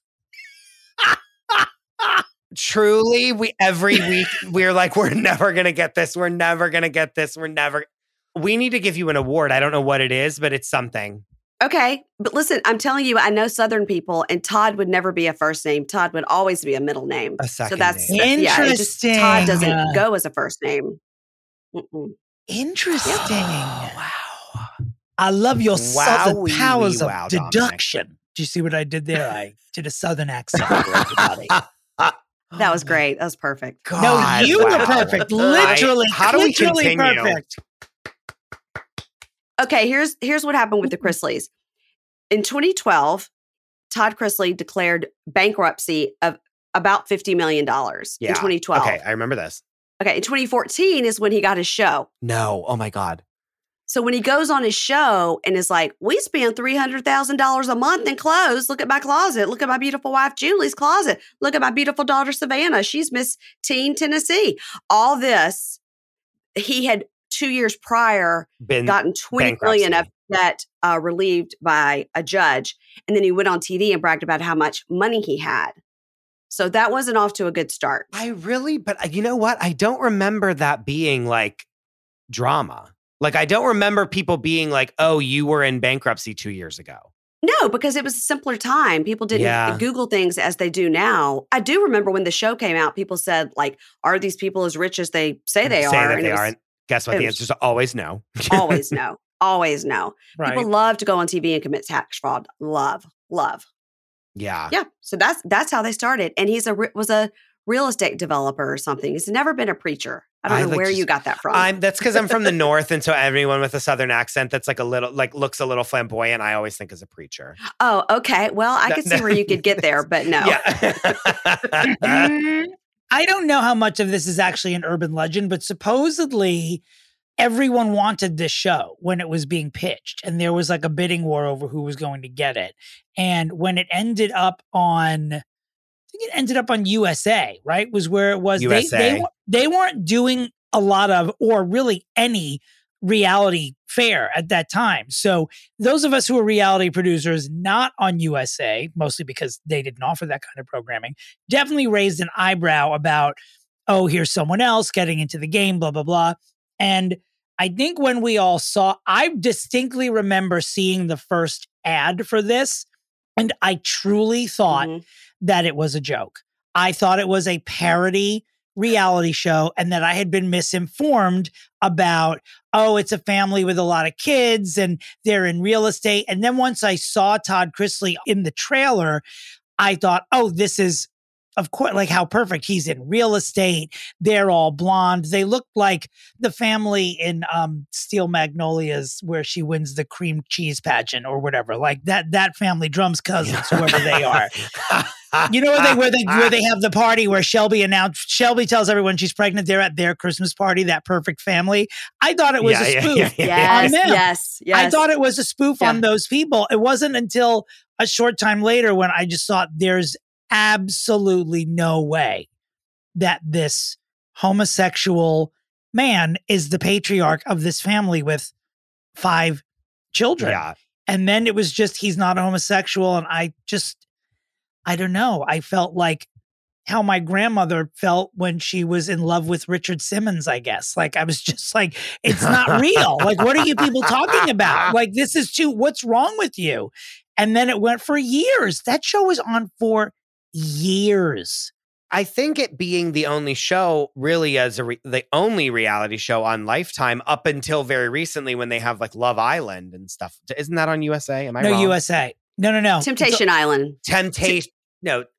Truly, we every week we're like, we're never gonna get this. We're never gonna get this. We're never. We need to give you an award. I don't know what it is, but it's something.
Okay. But listen, I'm telling you, I know Southern people, and Todd would never be a first name. Todd would always be a middle name.
A
so
second
that's
name.
yeah. It just, Todd doesn't
Interesting.
go as a first name. Mm-mm.
Interesting.
Wow.
I love your southern
Wowie,
powers
wee,
of
wow, Dominic.
deduction. Do you see what I did there? I did a southern accent for everybody.
That was great. That was perfect.
No,
God,
you
wow.
were perfect. Literally,
I- how do we
literally
continue?
perfect.
Okay, here's here's what happened with the Chrisleys. In twenty twelve, Todd Chrisley declared bankruptcy of about fifty million dollars
Yeah.
in twenty twelve.
Okay, I remember this.
Okay, in twenty fourteen is when he got his show.
No. Oh my God.
So when he goes on his show and is like, we spend three hundred thousand dollars a month in clothes. Look at my closet. Look at my beautiful wife, Julie's closet. Look at my beautiful daughter, Savannah. She's Miss Teen Tennessee. All this, he had two years prior
Been
gotten twenty million
bankruptcy.
of debt uh, relieved by a judge. And then he went on T V and bragged about how much money he had. So that wasn't off to a good start.
I really, but uh, you know what? I don't remember that being like drama. Like, I don't remember people being like, oh, you were in bankruptcy two years ago.
No, because it was a simpler time. People didn't
Yeah.
Google things as they do now. I do remember when the show came out, people said, like, are these people as rich as they say they
Say
are?
that
And
they
it was
are. And guess what?
it
The
was-
answer is always no.
always no. Always no.
Right.
People love to go on T V and commit tax fraud. Love, love.
Yeah.
Yeah. So that's that's how they started. And he's a re- was a real estate developer or something. He's never been a preacher. I don't
I
know
like
where
just-
you got that from.
I'm that's because I'm from the north, and so everyone with a southern accent that's like a little like looks a little flamboyant, I always think is a preacher.
oh, okay. Well, I
No,
could see
no.
where you could get there, but no.
Yeah.
Mm, I don't know how much of this is actually an urban legend, but supposedly everyone wanted this show when it was being pitched. And there was like a bidding war over who was going to get it. And when it ended up on, I think it ended up on U S A, right? Was where it was.
U S A.
They, they, wa- they weren't doing a lot of, or really any reality fare at that time. So those of us who are reality producers not on U S A, mostly because they didn't offer that kind of programming, definitely raised an eyebrow about, oh, here's someone else getting into the game, blah, blah, blah. And I think when we all saw, I distinctly remember seeing the first ad for this, and I truly thought
Mhm.
that it was a joke. I thought it was a parody reality show and that I had been misinformed about, oh, it's a family with a lot of kids and they're in real estate. And then once I saw Todd Chrisley in the trailer, I thought, oh, this is, of course, like how perfect. He's in real estate. They're all blonde. They look like the family in um, Steel Magnolias where she wins the cream cheese pageant or whatever. Like that, that family, Drum's cousins, whoever they are. You know where they where they where they have the party where Shelby announced Shelby tells everyone she's pregnant. They're at their Christmas party. That perfect family. I thought it was
Yeah,
a
yeah,
spoof.
yeah, yeah.
Yes,
on them.
yes, yes.
I thought it was a spoof
Yeah.
on those people. It wasn't until a short time later when I just thought there's absolutely no way that this homosexual man is the patriarch of this family with five children.
Yeah.
And then it was just, he's not a homosexual. And I just, I don't know. I felt like how my grandmother felt when she was in love with Richard Simmons, I guess. Like, I was just like, it's not real. Like, what are you people talking about? Like, this is too, what's wrong with you? And then it went for years. That show was on for years.
I think it being the only show really as a re- the only reality show on Lifetime up until very recently when they have like Love Island and stuff. Isn't that on U S A? Am I
No,
wrong?
U S A. No, no, no.
Temptation Island.
Temptation. No.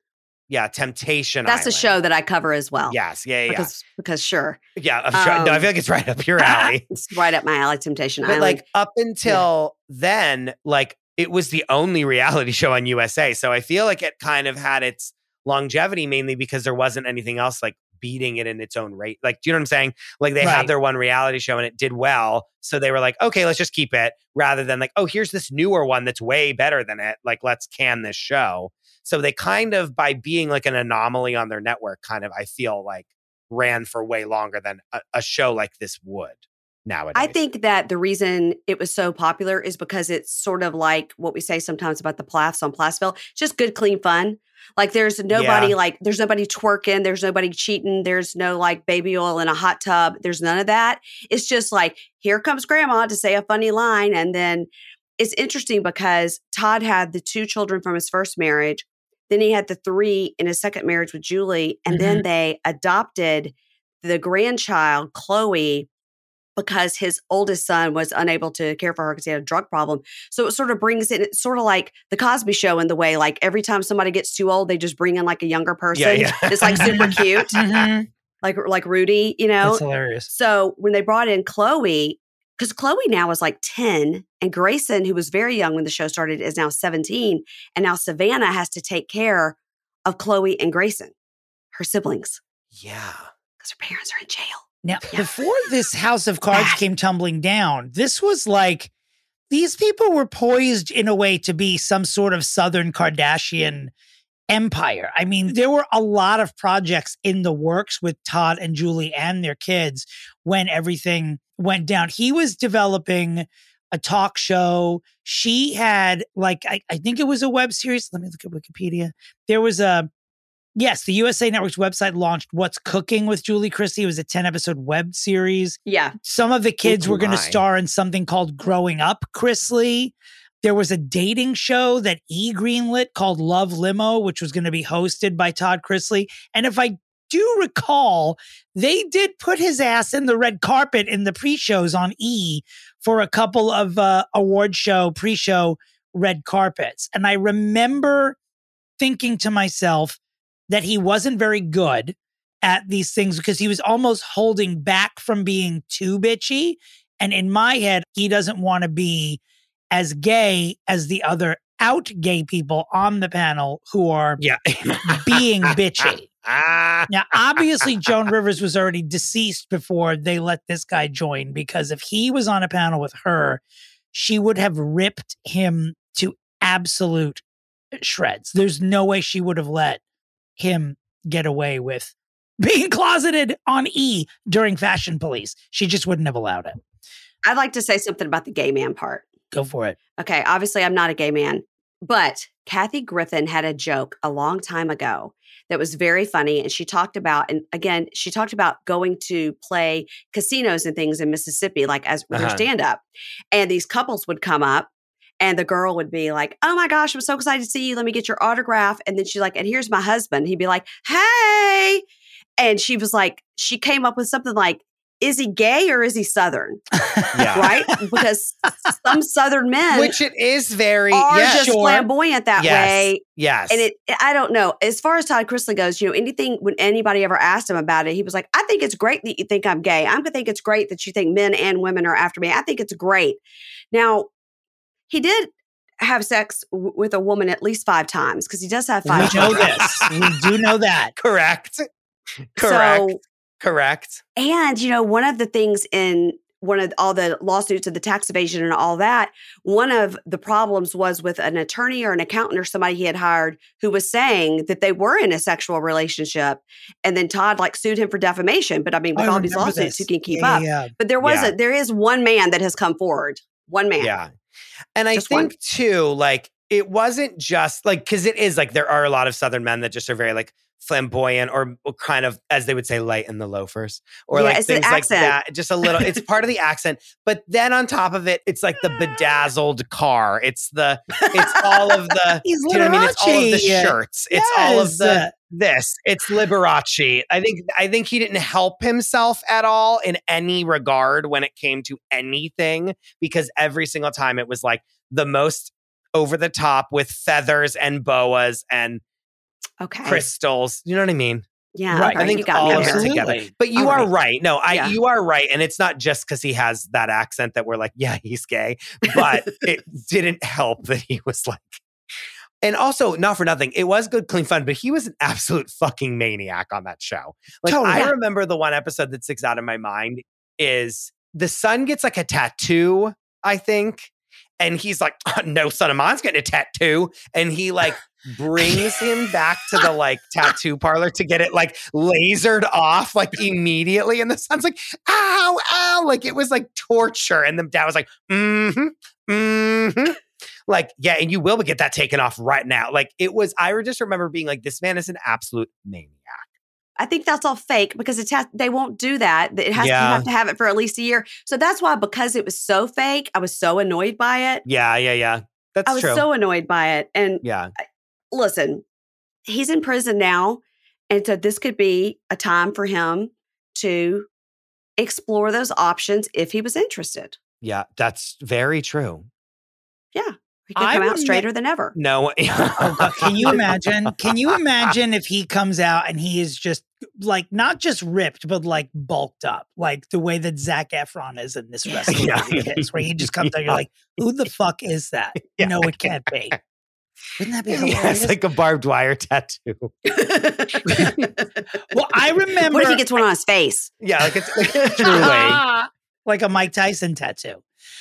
Yeah, Temptation
That's
Island.
a show that I cover as well.
Yes, yeah, yeah.
Because, because sure.
Yeah, I'm sure.
Um,
no, I feel like it's right up your alley.
It's right up my alley, Temptation
But
Island.
like up until yeah. then, like it was the only reality show on U S A. So I feel like it kind of had its longevity mainly because there wasn't anything else like beating it in its own rate. Like, do you know what I'm saying? Like they right. had their one reality show and it did well. So they were like, okay, let's just keep it rather than like, oh, here's this newer one that's way better than it. Like, let's can this show. So they kind of, by being like an anomaly on their network, kind of, I feel like ran for way longer than a, a show like this would nowadays.
I think that the reason it was so popular is because it's sort of like what we say sometimes about the Plaths on Plathville, just good, clean fun. Like there's nobody yeah. like, there's nobody twerking, there's nobody cheating, there's no like baby oil in a hot tub. There's none of that. It's just like, here comes grandma to say a funny line. And then it's interesting because Todd had the two children from his first marriage. Then he had the three in his second marriage with Julie. And mm-hmm. then they adopted the grandchild, Chloe, because his oldest son was unable to care for her because he had a drug problem. So it sort of brings it, it's sort of like the Cosby Show in the way, like every time somebody gets too old, they just bring in like a younger person. Yeah, yeah. It's like super cute. Mm-hmm. Like, like Rudy, you know?
That's hilarious.
So when they brought in Chloe, because Chloe now is like ten and Grayson, who was very young when the show started, is now seventeen. And now Savannah has to take care of Chloe and Grayson, her siblings.
Yeah.
Because her parents are in jail.
Now, yeah. before this House of Cards came tumbling down, this was like, these people were poised in a way to be some sort of Southern Kardashian empire. I mean, there were a lot of projects in the works with Todd and Julie and their kids when everything went down. He was developing a talk show. She had like, I, I think it was a web series. Let me look at Wikipedia. There was a, yes, the U S A Network's website launched What's Cooking with Julie Christie. It was a ten episode web series.
Yeah.
Some of the kids
oh,
were going to
my.
star in something called Growing Up Chrisley. There was a dating show that E! greenlit called Love Limo, which was going to be hosted by Todd Chrisley. And if I do recall, they did put his ass in the red carpet in the pre-shows on E! for a couple of uh, award show, pre-show red carpets. And I remember thinking to myself that he wasn't very good at these things because he was almost holding back from being too bitchy. And in my head, he doesn't want to be as gay as the other out gay people on the panel who are
yeah.
being bitchy. Now, obviously, Joan Rivers was already deceased before they let this guy join, because if he was on a panel with her, she would have ripped him to absolute shreds. There's no way she would have let him get away with being closeted on E! during Fashion Police. She just wouldn't have allowed it.
I'd like to say something about the gay man part.
Go for it.
Okay, obviously I'm not a gay man, but Kathy Griffin had a joke a long time ago that was very funny. And she talked about, and again, she talked about going to play casinos and things in Mississippi, like as with uh-huh. her stand-up. And these couples would come up and the girl would be like, oh my gosh, I'm so excited to see you. Let me get your autograph. And then she's like, and here's my husband. He'd be like, hey. And she was like, she came up with something like, is he gay or is he Southern?
Yeah.
Right? Because some Southern men,
which it is very,
are
yeah,
just
sure.
flamboyant that
yes.
way.
Yes.
And it, I don't know. As far as Todd Chrisley goes, you know, anything, when anybody ever asked him about it, he was like, I think it's great that you think I'm gay. I'm going to think it's great that you think men and women are after me. I think it's great. Now, he did have sex w- with a woman at least five times because he does have five.
We know this. We do know that.
Correct. Correct.
So,
Correct.
And, you know, one of the things in one of all the lawsuits of the tax evasion and all that, one of the problems was with an attorney or an accountant or somebody he had hired who was saying that they were in a sexual relationship. And then Todd like sued him for defamation. But I mean, with
I
all these lawsuits,
this.
who can keep
yeah,
up?
Yeah.
But there was
yeah.
a, there is one man that has come forward. One man.
Yeah. And I
Just
think
one.
too, like, it wasn't just like, because it is like, there are a lot of Southern men that just are very like flamboyant or kind of, as they would say, light in the loafers or
Yeah,
like
it's the
things like
accent.
that. Just a little, it's part of the accent. But then on top of it, it's like the bedazzled car. It's the, it's all of the,
He's
do you know what I mean? It's all of the
Liberace.
shirts. It's all of
Yes.
the, this. It's Liberace. I think, I think he didn't help himself at all in any regard when it came to anything, because every single time it was like the most over the top with feathers and boas and
Okay.
crystals. You know what I mean?
Yeah.
Right.
Okay,
I think
you got
all
me
of
on
it
there.
together.
Absolutely.
But you
All
are
right.
right. No, I
Yeah.
you are right. And it's not just because he has that accent that we're like, yeah, he's gay. But it didn't help that he was like, and also, not for nothing, it was good, clean fun, but he was an absolute fucking maniac on that show. Like,
Totally.
I
Yeah.
remember the one episode that sticks out in my mind is the son gets like a tattoo, I think. And he's like, oh, no son of mine's getting a tattoo. And he like brings him back to the like tattoo parlor to get it like lasered off like immediately. And the son's like, ow, ow. Like it was like torture. And the dad was like, mm-hmm, mm-hmm. Like, yeah, and you will get that taken off right now. Like it was, I just remember being like, this man is an absolute maniac.
I think that's all fake because it's ha- they won't do that. It has
Yeah.
you have to have it for at least a year. So that's why, because it was so fake, I was so annoyed by it.
Yeah, yeah, yeah. That's
I was
true.
so annoyed by it. And
yeah.
listen, he's in prison now. And so this could be a time for him to explore those options if he was interested.
Yeah, that's very true.
Yeah. He could
I
come out
remem-
straighter than ever.
No.
Oh, God, can you imagine? Can you imagine if he comes out and he is just like not just ripped, but like bulked up, like the way that Zac Efron is in this wrestling
Yeah.
movie is, where he just comes out,
Yeah.
you're like, who the fuck is that?
Yeah.
No, it can't be. Wouldn't that be
Yeah,
hilarious?
it's like a barbed wire tattoo.
Well, I remember
What if he gets one on his face?
Yeah, like it's like, truly.
like a Mike Tyson tattoo.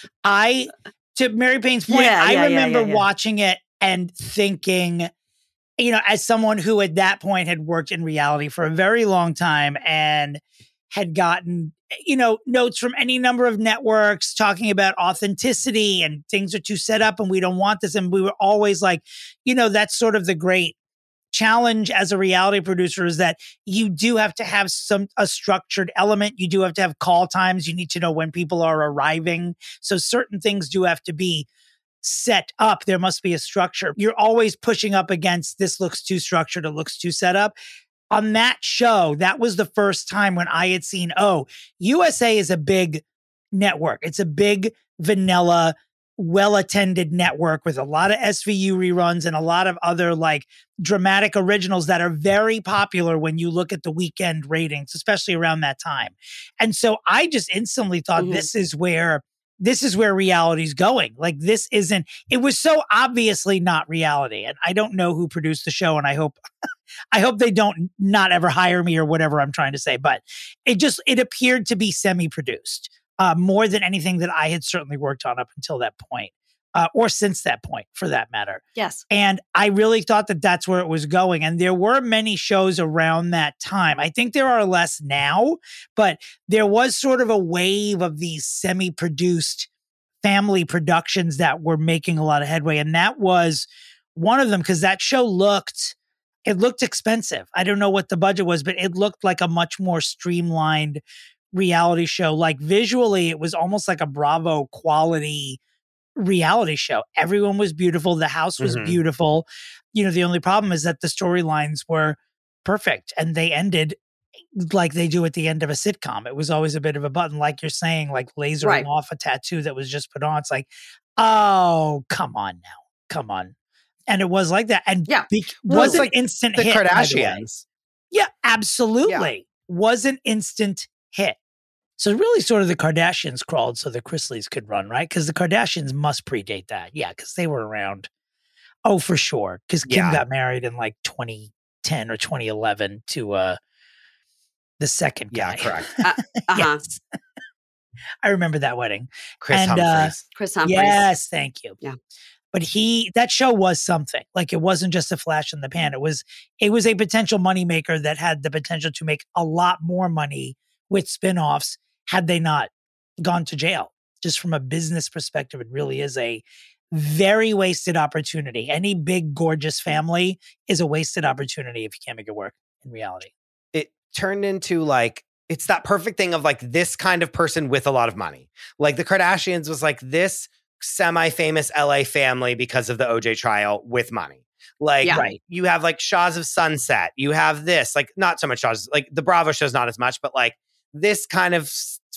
I, to Mary Payne's point,
Yeah,
I
yeah, yeah,
remember
yeah, yeah.
watching it and thinking, you know, as someone who at that point had worked in reality for a very long time and had gotten, you know, notes from any number of networks talking about authenticity and things are too set up and we don't want this. And we were always like, you know, that's sort of the great challenge as a reality producer, is that you do have to have some a structured element. You do have to have call times. You need to know when people are arriving. So certain things do have to be set up. There must be a structure. You're always pushing up against, this looks too structured, it looks too set up. On that show, that was the first time when I had seen, oh, U S A is a big network. It's a big vanilla, well-attended network with a lot of S V U reruns and a lot of other like dramatic originals that are very popular when you look at the weekend ratings, especially around that time. And so I just instantly thought,
Mhm.
this is where this is where reality's going. Like this isn't, it was so obviously not reality. And I don't know who produced the show, and I hope I hope they don't not ever hire me or whatever I'm trying to say, but it just, it appeared to be semi-produced. Uh, more than anything that I had certainly worked on up until that point, uh, or since that point, for that matter.
Yes.
And I really thought that that's where it was going. And there were many shows around that time. I think there are less now, but there was sort of a wave of these semi-produced family productions that were making a lot of headway. And that was one of them, because that show looked, it looked expensive. I don't know what the budget was, but it looked like a much more streamlined reality show. Like visually, it was almost like a Bravo quality reality show. Everyone was beautiful. The house was
Mhm.
beautiful. You know, the only problem is that the storylines were perfect and they ended like they do at the end of a sitcom. It was always a bit of a button, like you're saying, like lasering
Right.
off a tattoo that was just put on. It's like, oh, come on now. Come on. And it was like that. And
Yeah.
be-
Well,
was
it's
an
like
instant
The
hit. by the way.
Kardashians.
Yeah, absolutely. Was an instant hit. So really sort of the Kardashians crawled so the Chrisleys could run, right? Because the Kardashians must predate that. Yeah, because they were around. Oh, for sure. Because Kim
Yeah.
got married in like twenty ten or twenty eleven to uh, the second guy.
Yeah, correct.
Uh huh.
Yes. I remember that wedding.
Chris
And, uh,
Humphries.
Chris Humphries.
Yes, thank you.
Yeah.
But he, that show was something. Like it wasn't just a flash in the pan. It was, it was a potential moneymaker that had the potential to make a lot more money with spinoffs had they not gone to jail. Just from a business perspective, it really is a very wasted opportunity. Any big, gorgeous family is a wasted opportunity if you can't make it work in reality.
It turned into like, it's that perfect thing of like this kind of person with a lot of money. Like the Kardashians was like this semi-famous L A family because of the O J trial with money. Like
Yeah.
Right.
you have like Shaws of Sunset. You have this, like not so much Shaws, like the Bravo show's not as much, but like this kind of s-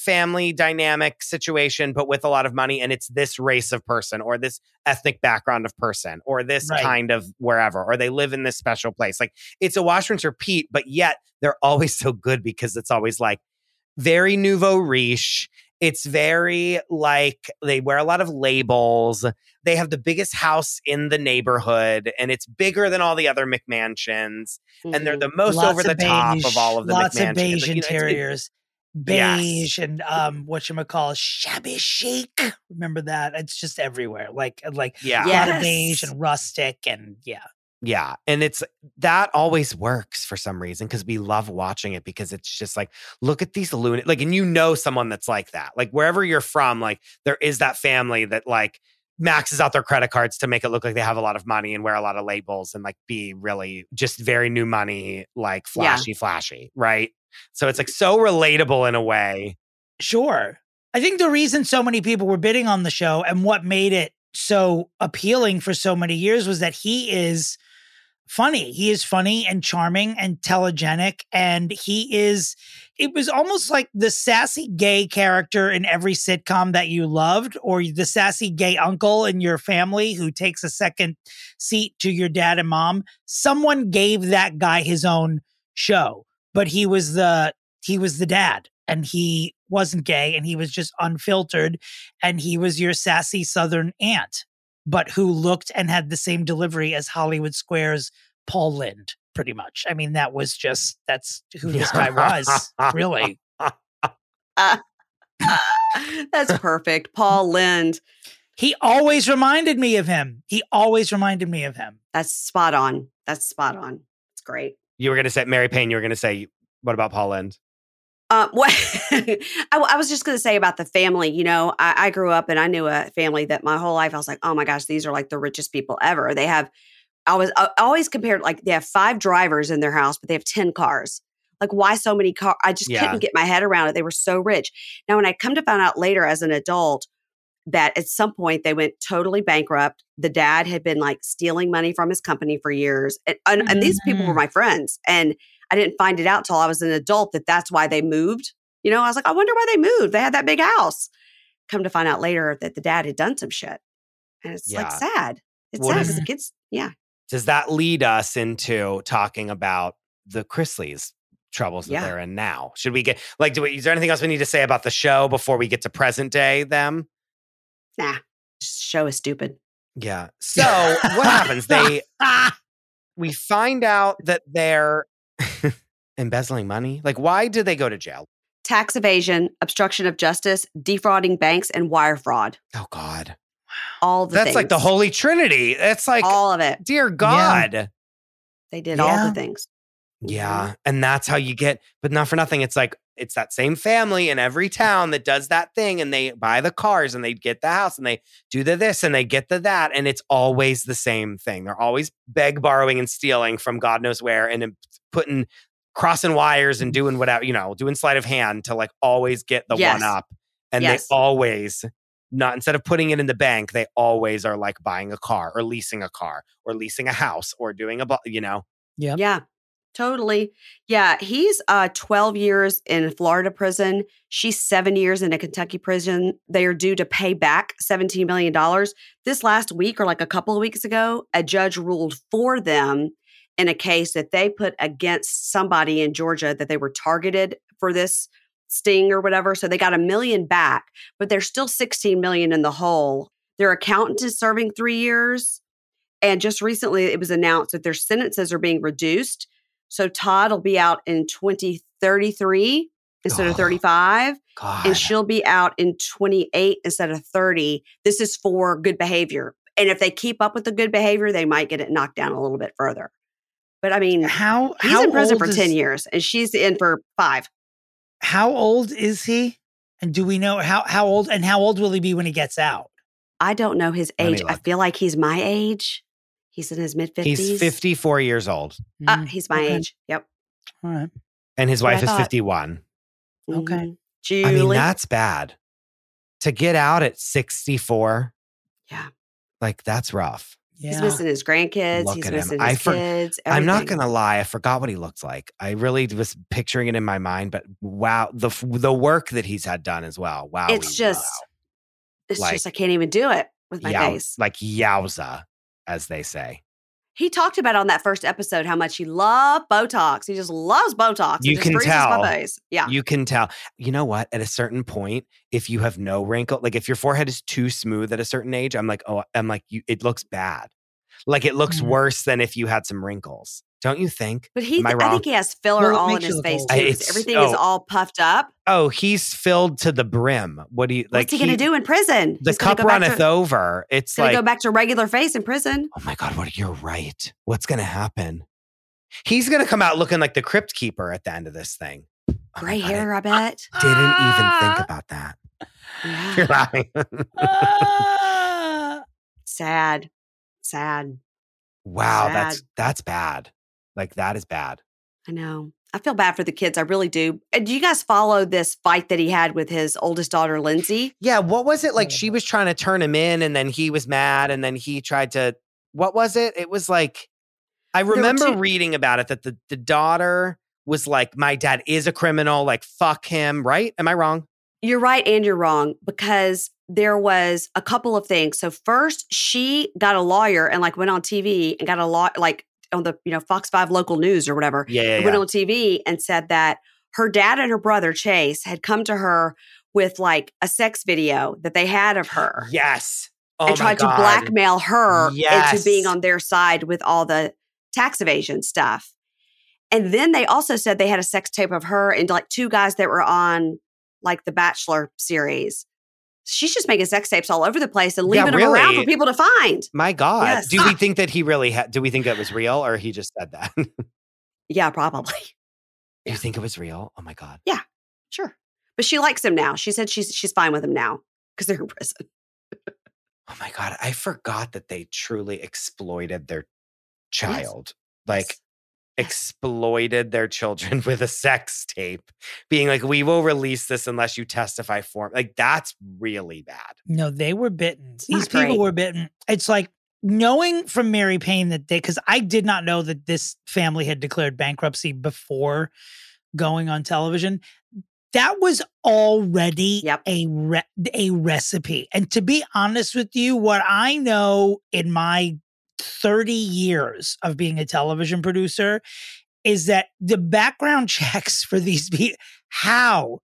family dynamic situation, but with a lot of money. And it's this race of person or this ethnic background of person or this
Right.
kind of wherever, or they live in this special place. Like it's a wash, rinse, repeat, but yet they're always so good because it's always like very nouveau riche. It's very like they wear a lot of labels. They have the biggest house in the neighborhood and it's bigger than all the other McMansions.
Mm-hmm.
And they're the most
Lots
over the
of
top
beige,
of all of the
lots
McMansions.
of beige
Like, you know, it's-
interiors.
Yes.
Beige and um whatchamacallit, shabby chic. Remember that? It's just everywhere. Like like
Yeah.
a lot of
Yes.
beige and rustic and yeah.
Yeah. And it's that always works for some reason because we love watching it because it's just like, look at these lunatic, like, and you know, someone that's like that, like wherever you're from, like there is that family that like maxes out their credit cards to make it look like they have a lot of money and wear a lot of labels and like be really just very new money, like flashy, yeah. flashy. Right. So it's like so relatable in a way.
Sure. I think the reason so many people were bidding on the show and what made it so appealing for so many years was that he is funny. He is funny and charming and telegenic. And he is, it was almost like the sassy gay character in every sitcom that you loved, or the sassy gay uncle in your family who takes a second seat to your dad and mom. Someone gave that guy his own show, but he was the, he was the dad and he wasn't gay and he was just unfiltered. And he was your sassy Southern aunt, but who looked and had the same delivery as Hollywood Square's Paul Lynde, pretty much. I mean, that was just, that's who this guy was, really.
Uh, that's perfect. Paul Lynde.
He always reminded me of him. He always reminded me of him.
That's spot on. That's spot on. It's great.
You were going to say, Mary Payne, you were going to say, what about Paul Lynde?
Uh, what I, I was just going to say about the family, you know, I, I grew up and I knew a family that my whole life I was like, oh my gosh, these are like the richest people ever. They have, I was I always compared, like they have five drivers in their house, but they have ten cars. Like why so many cars? I just
Yeah.
couldn't get my head around it. They were so rich. Now, when I come to find out later as an adult that at some point they went totally bankrupt. The dad had been like stealing money from his company for years. And, and, mm-hmm. and these people were my friends. And I didn't find it out till I was an adult that that's why they moved. You know, I was like, I wonder why they moved. They had that big house. Come to find out later that the dad had done some shit. And it's
Yeah.
like sad. It's
What
sad
is-
because the kids, yeah.
Does that lead us into talking about the Chrisleys' troubles that
Yeah.
they're in now? Should we get, like, do we, is there anything else we need to say about the show before we get to present day them?
Nah, this show is stupid.
Yeah. So what happens? They, we find out that they're embezzling money. Like, why did they go to jail?
Tax evasion, obstruction of justice, defrauding banks, and wire fraud.
Oh, God.
All the
That's
things.
like the Holy Trinity. That's like,
all of it.
dear God.
Yeah.
They did all
Yeah.
the things.
Yeah. And that's how you get, but not for nothing. It's like, it's that same family in every town that does that thing and they buy the cars and they get the house and they do the this and they get the that. And it's always the same thing. They're always beg, borrowing and stealing from God knows where and then putting, crossing wires and doing whatever, you know, doing sleight of hand to like always get the
Yes.
one up. And
Yes.
they always not, instead of putting it in the bank, they always are like buying a car or leasing a car or leasing a house or doing a, bu- you know.
Yep.
Yeah, totally. Yeah, he's uh, twelve years in Florida prison. She's seven years in a Kentucky prison. They are due to pay back seventeen million dollars. This last week or like a couple of weeks ago, a judge ruled for them in a case that they put against somebody in Georgia that they were targeted for this sting or whatever. So they got a million back, but they're still sixteen million in the hole. Their accountant is serving three years. And just recently, it was announced that their sentences are being reduced. So Todd will be out in twenty thirty-three instead
Oh,
of thirty-five.
God.
And she'll be out in twenty-eight instead of thirty. This is for good behavior. And if they keep up with the good behavior, they might get it knocked down a little bit further. But I mean,
How
he's
how
in prison
old
for
is,
ten years and she's in for five.
How old is he? And do we know how how old and how old will he be when he gets out?
I don't know his
Let me
age. I
look.
feel like he's my age. He's in his mid fifties.
He's fifty-four years old
Uh,
Mm,
he's my
okay.
age. Yep.
All right.
and his
what I
wife is
thought.
fifty-one.
Okay.
Mhm. Julie.
I mean, that's bad. To get out at sixty-four,
yeah.
like that's rough.
Yeah.
He's missing his grandkids.
Look
He's
at him.
missing
I
his
for-
kids.
I'm not
everything.
gonna lie, I forgot what he looked like. I really was picturing it in my mind, but wow, the the work that he's had done as well. Wow,
It's just,
wow.
it's
Like-
just, I can't even do it with my
Yow-
face.
like yowza, as they say.
He talked about on that first episode how much he loved Botox. He just loves Botox.
You
it just
can
freezes
tell.
my face. Yeah.
You can tell. You know what? At a certain point, if you have no wrinkle, like if your forehead is too smooth at a certain age, I'm like, oh, I'm like, you, it looks bad. Like it looks
Mhm.
worse than if you had some wrinkles. Don't you think?
But he,
Am I
I,
wrong?
think he has filler
Well, it
all in
makes you
his
look
face
old.
too.
I-
'cause
it's-
Everything
oh.
is all puffed up.
Oh, he's filled to the brim. What do you like?
What's he, going to do in prison?
The
He's gonna
cup
go back
runneth
to,
over. It's
He's going
like,
to go back to regular face in prison.
oh my God, what? You're right. What's going to happen? He's going to come out looking like the Crypt Keeper at the end of this thing. Oh my
Gray
God,
hair, I bet.
I didn't even think about that.
Yeah.
You're laughing.
Ah.
Sad. Sad.
Wow, that's
Sad.
that's bad. Like that is bad.
I know. I feel bad for the kids. I really do. And do you guys follow this fight that he had with his oldest daughter, Lindsay?
Yeah, what was it? Like she was trying to turn him in and then he was mad and then he tried to, what was it? It was like, I
were
remember
two-
reading about it that the, the daughter was like, my dad is a criminal, like fuck him, right? Am I wrong?
You're right and you're wrong because there was a couple of things. So first, she got a lawyer and like went on T V and got a law like on the you know Fox five local news or whatever.
Yeah, yeah,
and
yeah.
went on T V and said that her dad and her brother Chase had come to her with like a sex video that they had of her
Yes. Oh
and
my
tried
God.
to blackmail her
Yes.
into being on their side with all the tax evasion stuff. And then they also said they had a sex tape of her and like two guys that were on like the Bachelor series. She's just making sex tapes all over the place and
Yeah,
leaving them around
really.
for people to find.
My God.
Yes.
Do we think that he really had, do we think that was real or he just said that? Do
Yeah, probably.
you think it was real? Oh my God.
Sure. But she likes him now. She said she's she's fine with him now because they're in prison.
Oh my God. I forgot that they truly exploited their child. Like,
Yes.
exploited their children with a sex tape, being like, we will release this unless you testify for me. Like, that's really bad.
No, they were bitten. These
not
people
great.
were bitten. It's like knowing from Mary Payne that they, because I did not know that this family had declared bankruptcy before going on television. That was already
Yep.
a re- a recipe. And to be honest with you, what I know in my thirty years of being a television producer is that the background checks for these people, how,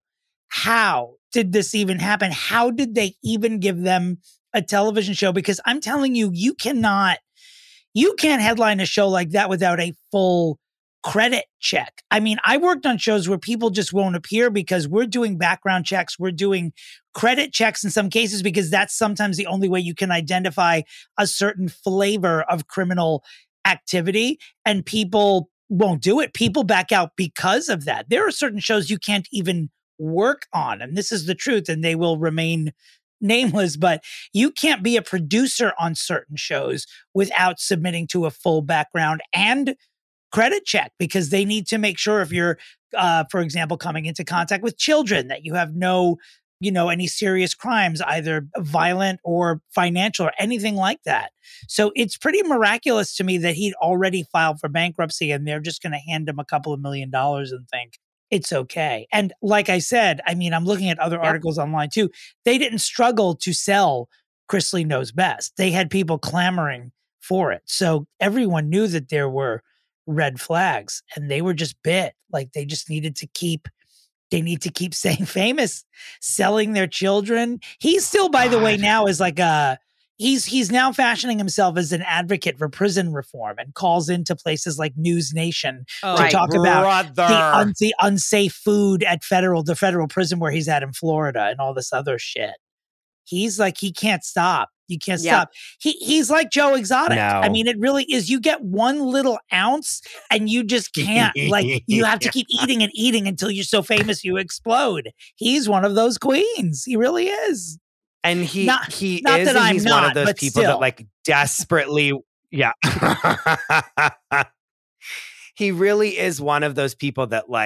how did this even happen? How did they even give them a television show? Because I'm telling you, you cannot, you can't headline a show like that without a full credit check. I mean, I worked on shows where people just won't appear because we're doing background checks. We're doing credit checks in some cases because that's sometimes the only way you can identify a certain flavor of criminal activity, and people won't do it. People back out because of that. There are certain shows you can't even work on, and this is the truth, and they will remain nameless, but you can't be a producer on certain shows without submitting to a full background and credit check, because they need to make sure if you're, uh, for example, coming into contact with children, that you have no, you know, any serious crimes, either violent or financial or anything like that. So it's pretty miraculous to me that he'd already filed for bankruptcy and they're just going to hand him a couple of million dollars and think it's okay. And like I said, I mean, I'm looking at other
Yep.
articles online too. They didn't struggle to sell Chrisley Knows Best. They had people clamoring for it. So everyone knew that there were red flags and they were just bit. Like they just needed to keep, they need to keep staying famous, selling their children. He's still, by the way,
God.
now is like a, he's, he's now fashioning himself as an advocate for prison reform and calls into places like News Nation
Oh,
to talk about
brother.
the, un- the unsafe food at federal, the federal prison where he's at in Florida and all this other shit. He's like, he can't stop. You can't
Yep.
stop. He he's like Joe Exotic.
No.
I mean, it really is. You get one little ounce and you just can't. Like, you have to keep eating and eating until you're so famous you explode. He's one of those queens. He really is.
And he
Not-
he
not
is,
that
and
I'm
he's one
not,
of those
but
people
still.
that like desperately, yeah. He really is one of those people that like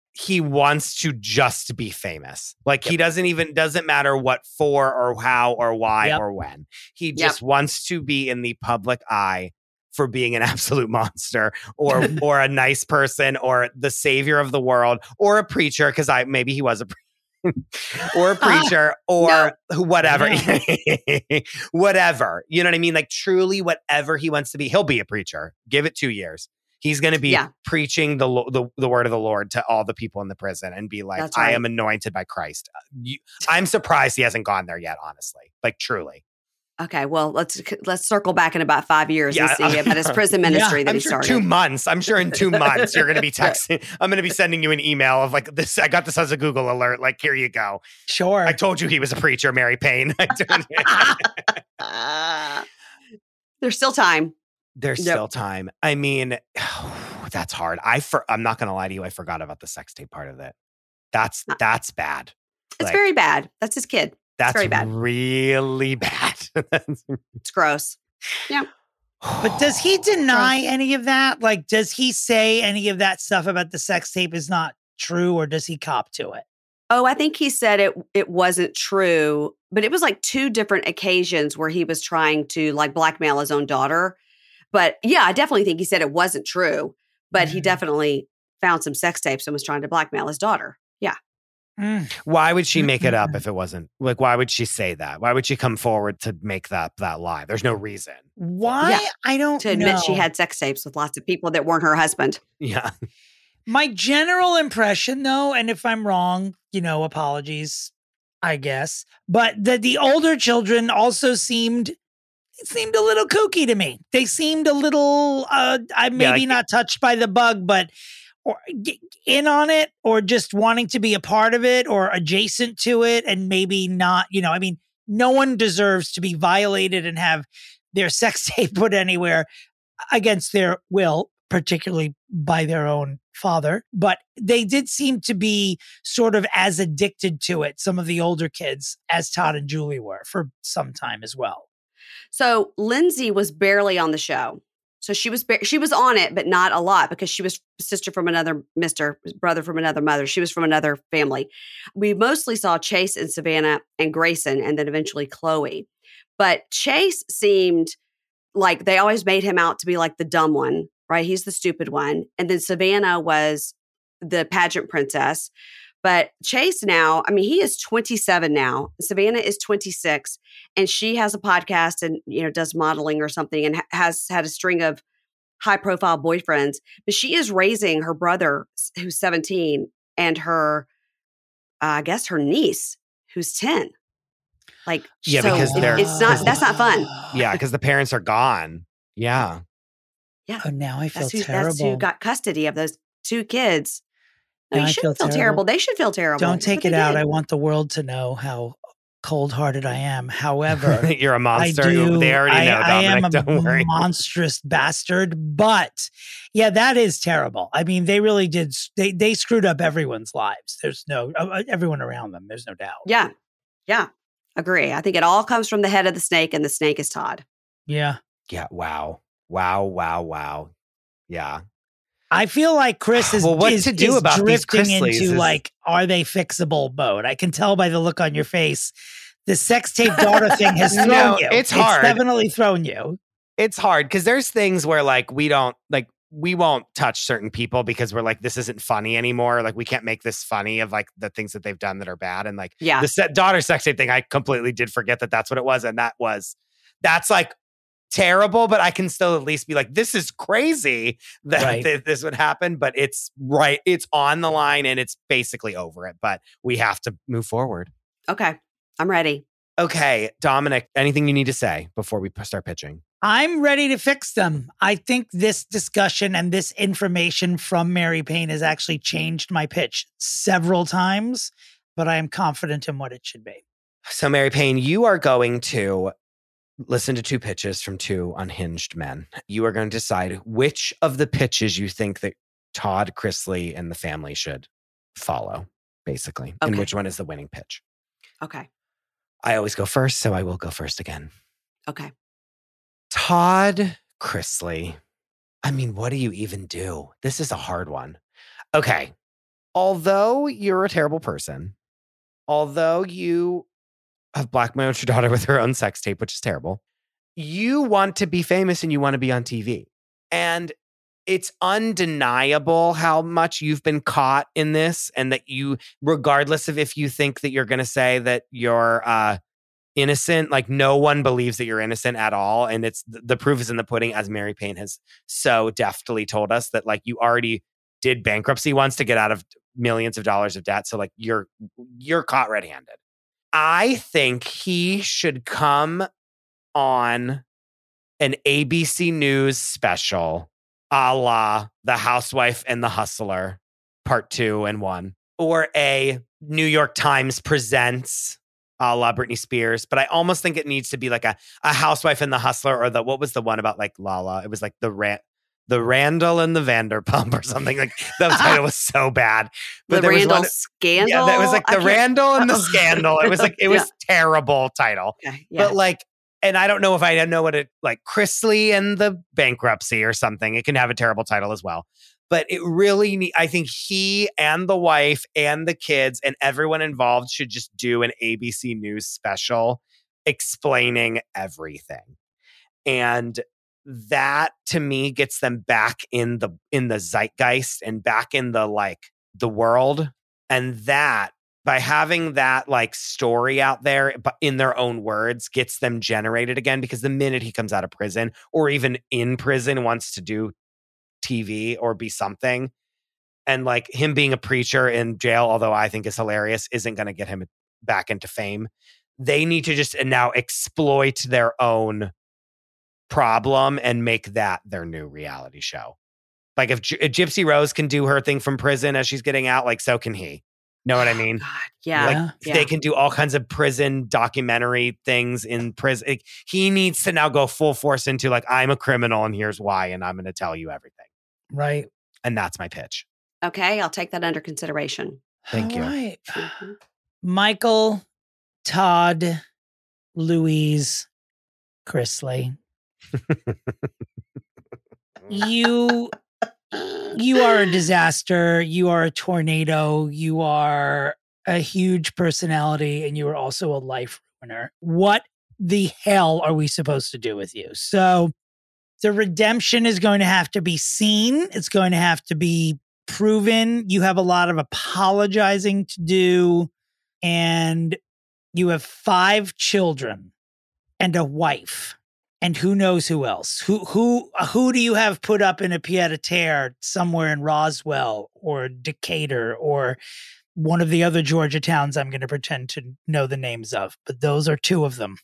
he wants to just be famous. Like yep. he doesn't even, doesn't matter what for or how or why yep. or when. He just yep. wants to be in the public eye for being an absolute monster or or a nice person or the savior of the world or a preacher, because I maybe he was a preacher. or a preacher or no. whatever. whatever. You know what I mean? Like truly whatever he wants to be. He'll be a preacher. Give it two years. He's going to be yeah. preaching the, the the word of the Lord to all the people in the prison and be like, right. I am anointed by Christ. You, I'm surprised he hasn't gone there yet, honestly. Like, truly.
Okay, well, let's let's circle back in about five years yeah. and see about his prison ministry yeah, that
I'm
he
sure
started.
Two months. I'm sure in two months you're going to be texting. I'm going to be sending you an email of like, this. I got this as a Google alert. Like, here you go.
Sure.
I told you he was a preacher, Mary Payne.
uh, there's still time.
There's yep. still time. I mean, oh, that's hard. I for, I'm not going to lie to you. I forgot about the sex tape part of it. That's that's bad.
It's
like,
very bad. That's his kid.
That's
it's very bad.
really bad.
It's gross. Yeah.
But does he deny any of that? Like, does he say any of that stuff about the sex tape is not true, or does he cop to it?
Oh, I think he said it it wasn't true, but it was like two different occasions where he was trying to like blackmail his own daughter. But yeah, I definitely think he said it wasn't true, but mm. he definitely found some sex tapes and was trying to blackmail his daughter. Yeah.
Mm. Why would she make it up if it wasn't? Like, why would she say that? Why would she come forward to make that that lie? There's no reason.
Why?
Yeah.
I don't
to admit
know.
She had sex tapes with lots of people that weren't her husband.
Yeah.
My general impression, though, and if I'm wrong, you know, apologies, I guess, but that the older children also seemed seemed a little kooky to me. They seemed a little, uh, I maybe yeah, like, not touched by the bug, but or in on it, or just wanting to be a part of it, or adjacent to it, and maybe not. You know, I mean, no one deserves to be violated and have their sex tape put anywhere against their will, particularly by their own father. But they did seem to be sort of as addicted to it, some of the older kids, as Todd and Julie were for some time as well.
So Lindsay was barely on the show. So she was ba- she was on it, but not a lot, because she was sister from another mister, brother from another mother. She was from another family. We mostly saw Chase and Savannah and Grayson, and then eventually Chloe. But Chase seemed like they always made him out to be like the dumb one, right? He's the stupid one. And then Savannah was the pageant princess. But Chase now, I mean, he is twenty-seven now. Savannah is twenty-six, and she has a podcast and, you know, does modeling or something, and ha- has had a string of high profile boyfriends. But she is raising her brother, who's seventeen, and her, uh, I guess, her niece, who's ten. Like,
yeah,
so
because they're,
it's not, that's not fun.
Yeah, because the parents are gone. Yeah.
Yeah.
Oh, now I feel
that's who,
terrible.
That's who got custody of those two kids. No,
now
you
I
shouldn't
feel
feel terrible.
terrible.
They should feel terrible.
Don't take it
out.
Did. I want the world to know how cold-hearted I am. However,
you're a monster.
I do,
they already know,
I,
Dominic.
I am a
don't worry.
monstrous bastard. But yeah, that is terrible. I mean, they really did. They they screwed up everyone's lives. There's no uh, everyone around them. There's no doubt.
Yeah, yeah, agree. I think it all comes from the head of the snake, and the snake is Todd.
Yeah.
Yeah. Wow. Wow. Wow. Wow. Yeah.
I feel like Chris is,
well, what
is,
to do
is
about
drifting
these Chrisleys
into
is...
like, are they fixable mode? I can tell by the look on your face. The sex tape daughter thing has thrown
no,
you.
It's hard.
It's definitely thrown you.
It's hard because there's things where like we don't like we won't touch certain people because we're like, this isn't funny anymore. Like we can't make this funny of like the things that they've done that are bad. And like
yeah.
the set daughter sex tape thing, I completely did forget that that's what it was. And that was, that's like terrible, but I can still at least be like, this is crazy that
right.
th- this would happen, but it's right. It's on the line and it's basically over it, but we have to move forward.
Okay. I'm ready.
Okay. Dominic, anything you need to say before we p- start pitching?
I'm ready to fix them. I think this discussion and this information from Mary Payne has actually changed my pitch several times, but I am confident in what it should be.
So Mary Payne, you are going to listen to two pitches from two unhinged men. You are going to decide which of the pitches you think that Todd Chrisley and the family should follow, basically,
okay.
and which one is the winning pitch.
Okay.
I always go first, so I will go first again.
Okay.
Todd Chrisley. I mean, what do you even do? This is a hard one. Okay. although you're a terrible person, although you have blackmailed your daughter with her own sex tape, which is terrible, you want to be famous and you want to be on T V. And it's undeniable how much you've been caught in this, and that you, regardless of if you think that you're going to say that you're uh, innocent, like no one believes that you're innocent at all. And it's the proof is in the pudding, as Mary Payne has so deftly told us, that like you already did bankruptcy once to get out of millions of dollars of debt. So like you're, you're caught red-handed. I think he should come on an A B C News special a la The Housewife and the Hustler part two and one, or a New York Times Presents a la Britney Spears. But I almost think it needs to be like a, a Housewife and the Hustler, or the, what was the one about like Lala? It was like the Ran- the Randall and the Vanderpump or something. Like that title was so bad. But
the
there
Randall
was one,
Scandal?
Yeah, that was like the Randall and the
oh.
Scandal. It was like, it was yeah. terrible title.
Okay. Yeah.
But like, and I don't know if I know what it, like Chrisley and the Bankruptcy or something. It can have a terrible title as well. But it really, need, I think he and the wife and the kids and everyone involved should just do an A B C News special explaining everything. And that to me gets them back in the, in the zeitgeist and back in the, like the world. And that, by having that like story out there, but in their own words, gets them generated again. Because the minute he comes out of prison, or even in prison, wants to do T V or be something, and like him being a preacher in jail, although I think is hilarious, isn't going to get him back into fame. They need to just now exploit their own problem and make that their new reality show. Like if, G- if Gypsy Rose can do her thing from prison as she's getting out, like so can he. Know what I mean?
God, yeah.
Like
yeah.
they can do all kinds of prison documentary things in prison. Like, he needs to now go full force into like, I'm a criminal and here's why, and I'm going to tell you everything.
Right.
And that's my pitch.
Okay. I'll take that under consideration.
Thank
all
you.
Right.
Mm-hmm.
Michael, Todd, Louise, Chrisley. you... You are a disaster. You are a tornado. You are a huge personality, and you are also a life ruiner. What the hell are we supposed to do with you? So the redemption is going to have to be seen. It's going to have to be proven. You have a lot of apologizing to do, and you have five children and a wife. And who knows who else? Who who who do you have put up in a pied-à-terre somewhere in Roswell or Decatur or one of the other Georgia towns I'm going to pretend to know the names of? But those are two of them.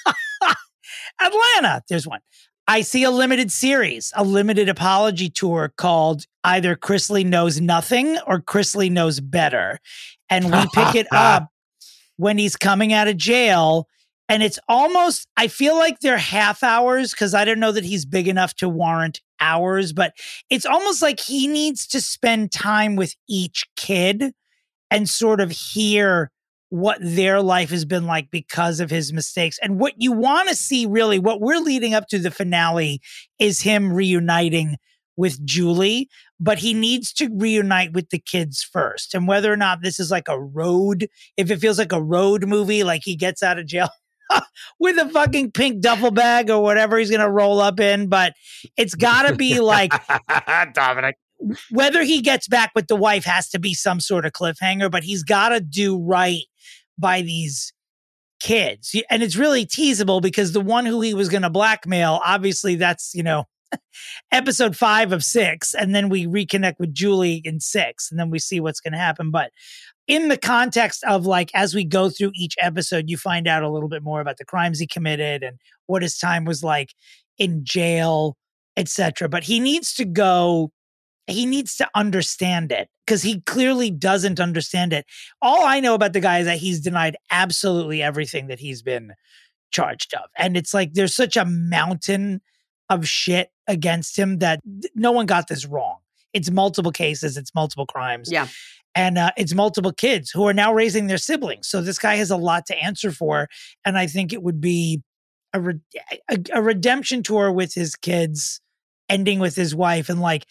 Atlanta, there's one. I see a limited series, a limited apology tour called either Chrisley Knows Nothing or Chrisley Knows Better. And we pick it up when he's coming out of jail. And it's almost, I feel like they're half hours because I don't know that he's big enough to warrant hours, but it's almost like he needs to spend time with each kid and sort of hear what their life has been like because of his mistakes. And what you want to see, really, what we're leading up to the finale is him reuniting with Julie, but he needs to reunite with the kids first. And whether or not this is like a road, if it feels like a road movie, like he gets out of jail with a fucking pink duffel bag or whatever he's going to roll up in. But it's got to be like,
Dominic,
whether he gets back with the wife has to be some sort of cliffhanger, but he's got to do right by these kids. And it's really teasable because the one who he was going to blackmail, obviously that's, you know, episode five of six. And then we reconnect with Julie in six, and then we see what's going to happen. But in the context of like, as we go through each episode, you find out a little bit more about the crimes he committed and what his time was like in jail, et cetera. But he needs to go, he needs to understand it because he clearly doesn't understand it. All I know about the guy is that he's denied absolutely everything that he's been charged of. And it's like, there's such a mountain of shit against him that no one got this wrong. It's multiple cases. It's multiple crimes.
Yeah.
And uh, it's multiple kids who are now raising their siblings. So this guy has a lot to answer for. And I think it would be a, re- a, a redemption tour with his kids, ending with his wife. And like,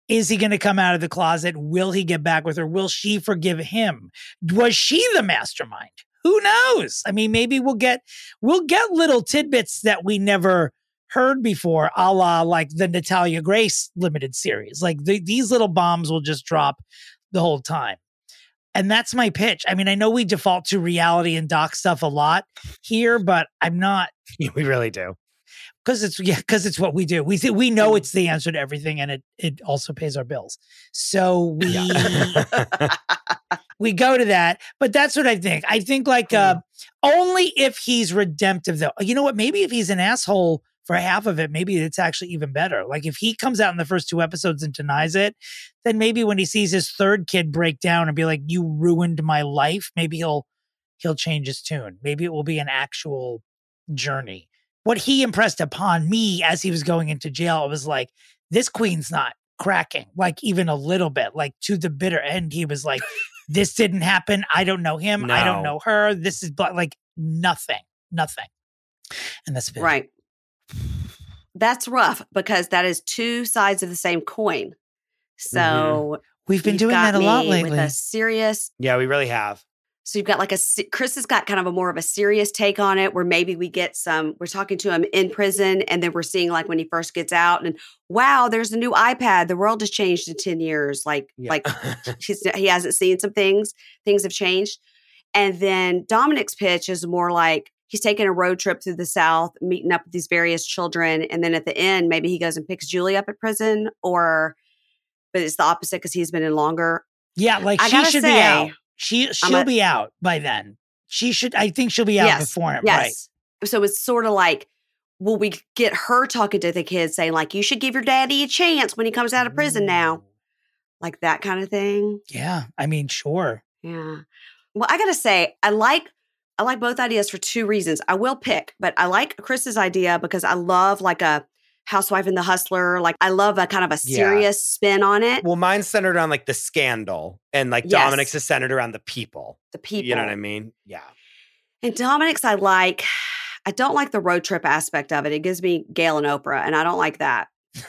Is he going to come out of the closet? Will he get back with her? Will she forgive him? Was she the mastermind? Who knows? I mean, maybe we'll get we'll get little tidbits that we never heard before, a la like the Natalia Grace limited series. Like the, these little bombs will just drop the whole time. And that's my pitch. I mean, I know we default to reality and doc stuff a lot here, but I'm not.
We really do.
Because it's yeah, because it's what we do. We th- we know it's the answer to everything, and it it also pays our bills. So we yeah. we go to that. But that's what I think. I think like uh, only if he's redemptive, though. You know what? Maybe if he's an asshole for half of it, maybe it's actually even better. Like if he comes out in the first two episodes and denies it, then maybe when he sees his third kid break down and be like, "You ruined my life," maybe he'll he'll change his tune. Maybe it will be an actual journey. What he impressed upon me as he was going into jail, it was like, this queen's not cracking, like even a little bit, like to the bitter end. He was like, this didn't happen. I don't know him.
No.
I don't know her. This is but like nothing, nothing. And that's been-
right. That's rough because that is two sides of the same coin. So mm-hmm.
we've been
you've
doing
got
that a lot
me
lately.
With a serious.
Yeah, we really have.
So you've got like a, Chris has got kind of a more of a serious take on it where maybe we get some, we're talking to him in prison and then we're seeing like when he first gets out and wow, there's a new iPad. The world has changed in ten years. Like, yeah. like he's, he hasn't seen some things, things have changed. And then Dominic's pitch is more like he's taking a road trip through the South, meeting up with these various children. And then at the end, maybe he goes and picks Julie up at prison or, but it's the opposite because he's been in longer.
Yeah. Like
I
she should
say,
be out. She, she'll a, be out by then. She should, I think she'll be out
yes,
before him.
Yes.
Right.
So it's sort of like, will we get her talking to the kids saying like, you should give your daddy a chance when he comes out of prison now. Like that kind of thing.
Yeah. I mean, sure.
Yeah. Well, I got to say, I like, I like both ideas for two reasons. I will pick, but I like Chris's idea because I love like a Housewife and the Hustler. Like I love a kind of a serious yeah. spin on it.
Well, mine's centered around like the scandal and like yes. Dominic's is centered around the people.
The people.
You know what I mean? Yeah.
And Dominic's I like, I don't like the road trip aspect of it. It gives me Gail and Oprah and I don't like that.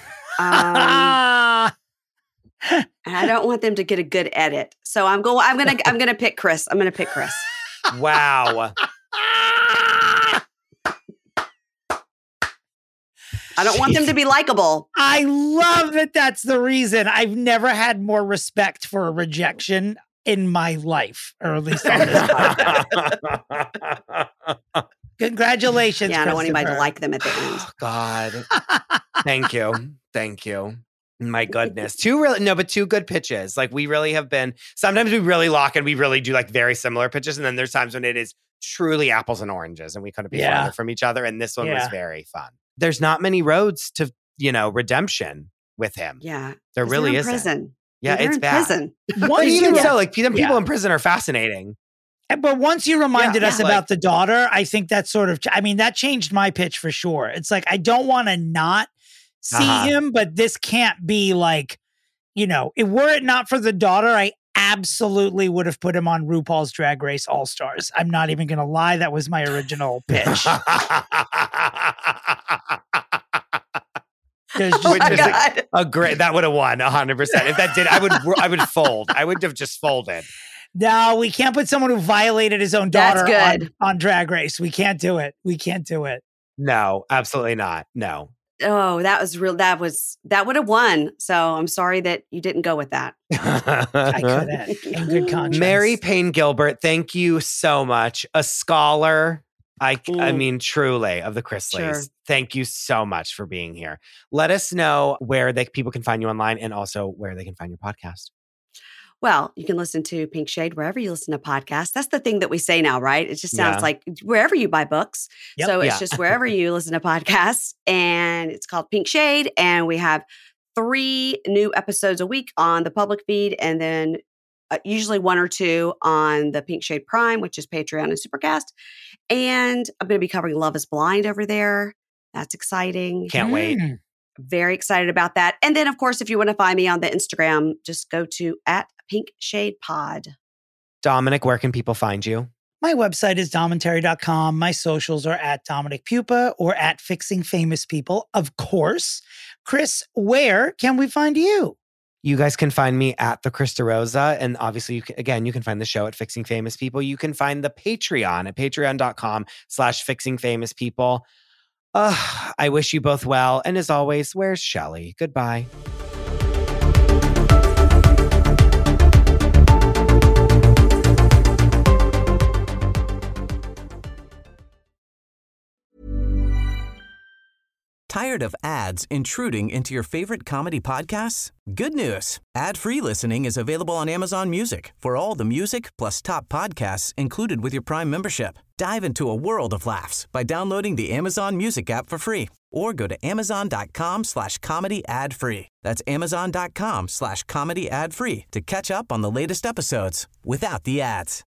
Um, and I don't want them to get a good edit. So I'm going, I'm going to, I'm going to pick Chris. I'm going to pick Chris.
Wow.
I don't want them to be likable.
I love that that's the reason. I've never had more respect for a rejection in my life, or at least on this podcast. Congratulations,
Yeah, I don't want anybody to like them at the end.
Oh, God. Thank you. Thank you. My goodness. Two really, no, but two good pitches. Like we really have been, sometimes we really lock and we really do like very similar pitches. And then there's times when it is truly apples and oranges and we couldn't be
yeah.
farther from each other. And this one
yeah.
was very fun. There's not many roads to, you know, redemption with him.
Yeah.
There really
in
isn't.
Prison.
Yeah,
they're
it's
in
bad.
Prison.
But even
yeah.
so, like people
yeah.
in prison are fascinating.
But once you reminded
yeah,
us
yeah,
about
like,
the daughter, I think that sort of, I mean, that changed my pitch for sure. It's like, I don't want to not see uh-huh. him, but this can't be like, you know, if were it not for the daughter, I absolutely would have put him on RuPaul's Drag Race All-Stars. I'm not even going to lie. That was my original pitch.
There's just, oh my God. A, a great, that would have won one hundred percent. If that did, I would I would fold. I would have just folded.
No, we can't put someone who violated his own daughter
That's good.
On, on Drag Race. We can't do it. We can't do it.
No, absolutely not. No.
Oh, that was real. That was, that would have won. So I'm sorry that you didn't go with that.
I couldn't. In good conscience.
Mary Payne Gilbert, thank you so much. A scholar. I, mm. I mean, truly, of the Chrisleys. Sure. Thank you so much for being here. Let us know where they, people can find you online and also where they can find your podcast.
Well, you can listen to Pink Shade wherever you listen to podcasts. That's the thing that we say now, right? It just sounds yeah. like wherever you buy books. Yep. So it's yeah. just wherever you listen to podcasts. And it's called Pink Shade. And we have three new episodes a week on the public feed. And then uh, usually one or two on the Pink Shade Prime, which is Patreon and Supercast. And I'm going to be covering Love is Blind over there. That's exciting.
Can't wait.
Mm. Very excited about that. And then, of course, if you want to find me on the Instagram, just go to at Pink Shade Pod.
Dominic, where can people find you?
My website is domentary dot com. My socials are at Dominic Pupa or at Fixing Famous People, of course. Chris, where can we find you?
You guys can find me at the Krista Rosa. And obviously, you can, again, you can find the show at Fixing Famous People. You can find the Patreon at patreon.com slash Fixing Famous People. Uh, I wish you both well. And as always, where's Shelley? Goodbye.
Tired of ads intruding into your favorite comedy podcasts? Good news. Ad-free listening is available on Amazon Music for all the music plus top podcasts included with your Prime membership. Dive into a world of laughs by downloading the Amazon Music app for free or go to amazon.com slash comedy ad free. That's amazon.com slash comedy ad free to catch up on the latest episodes without the ads.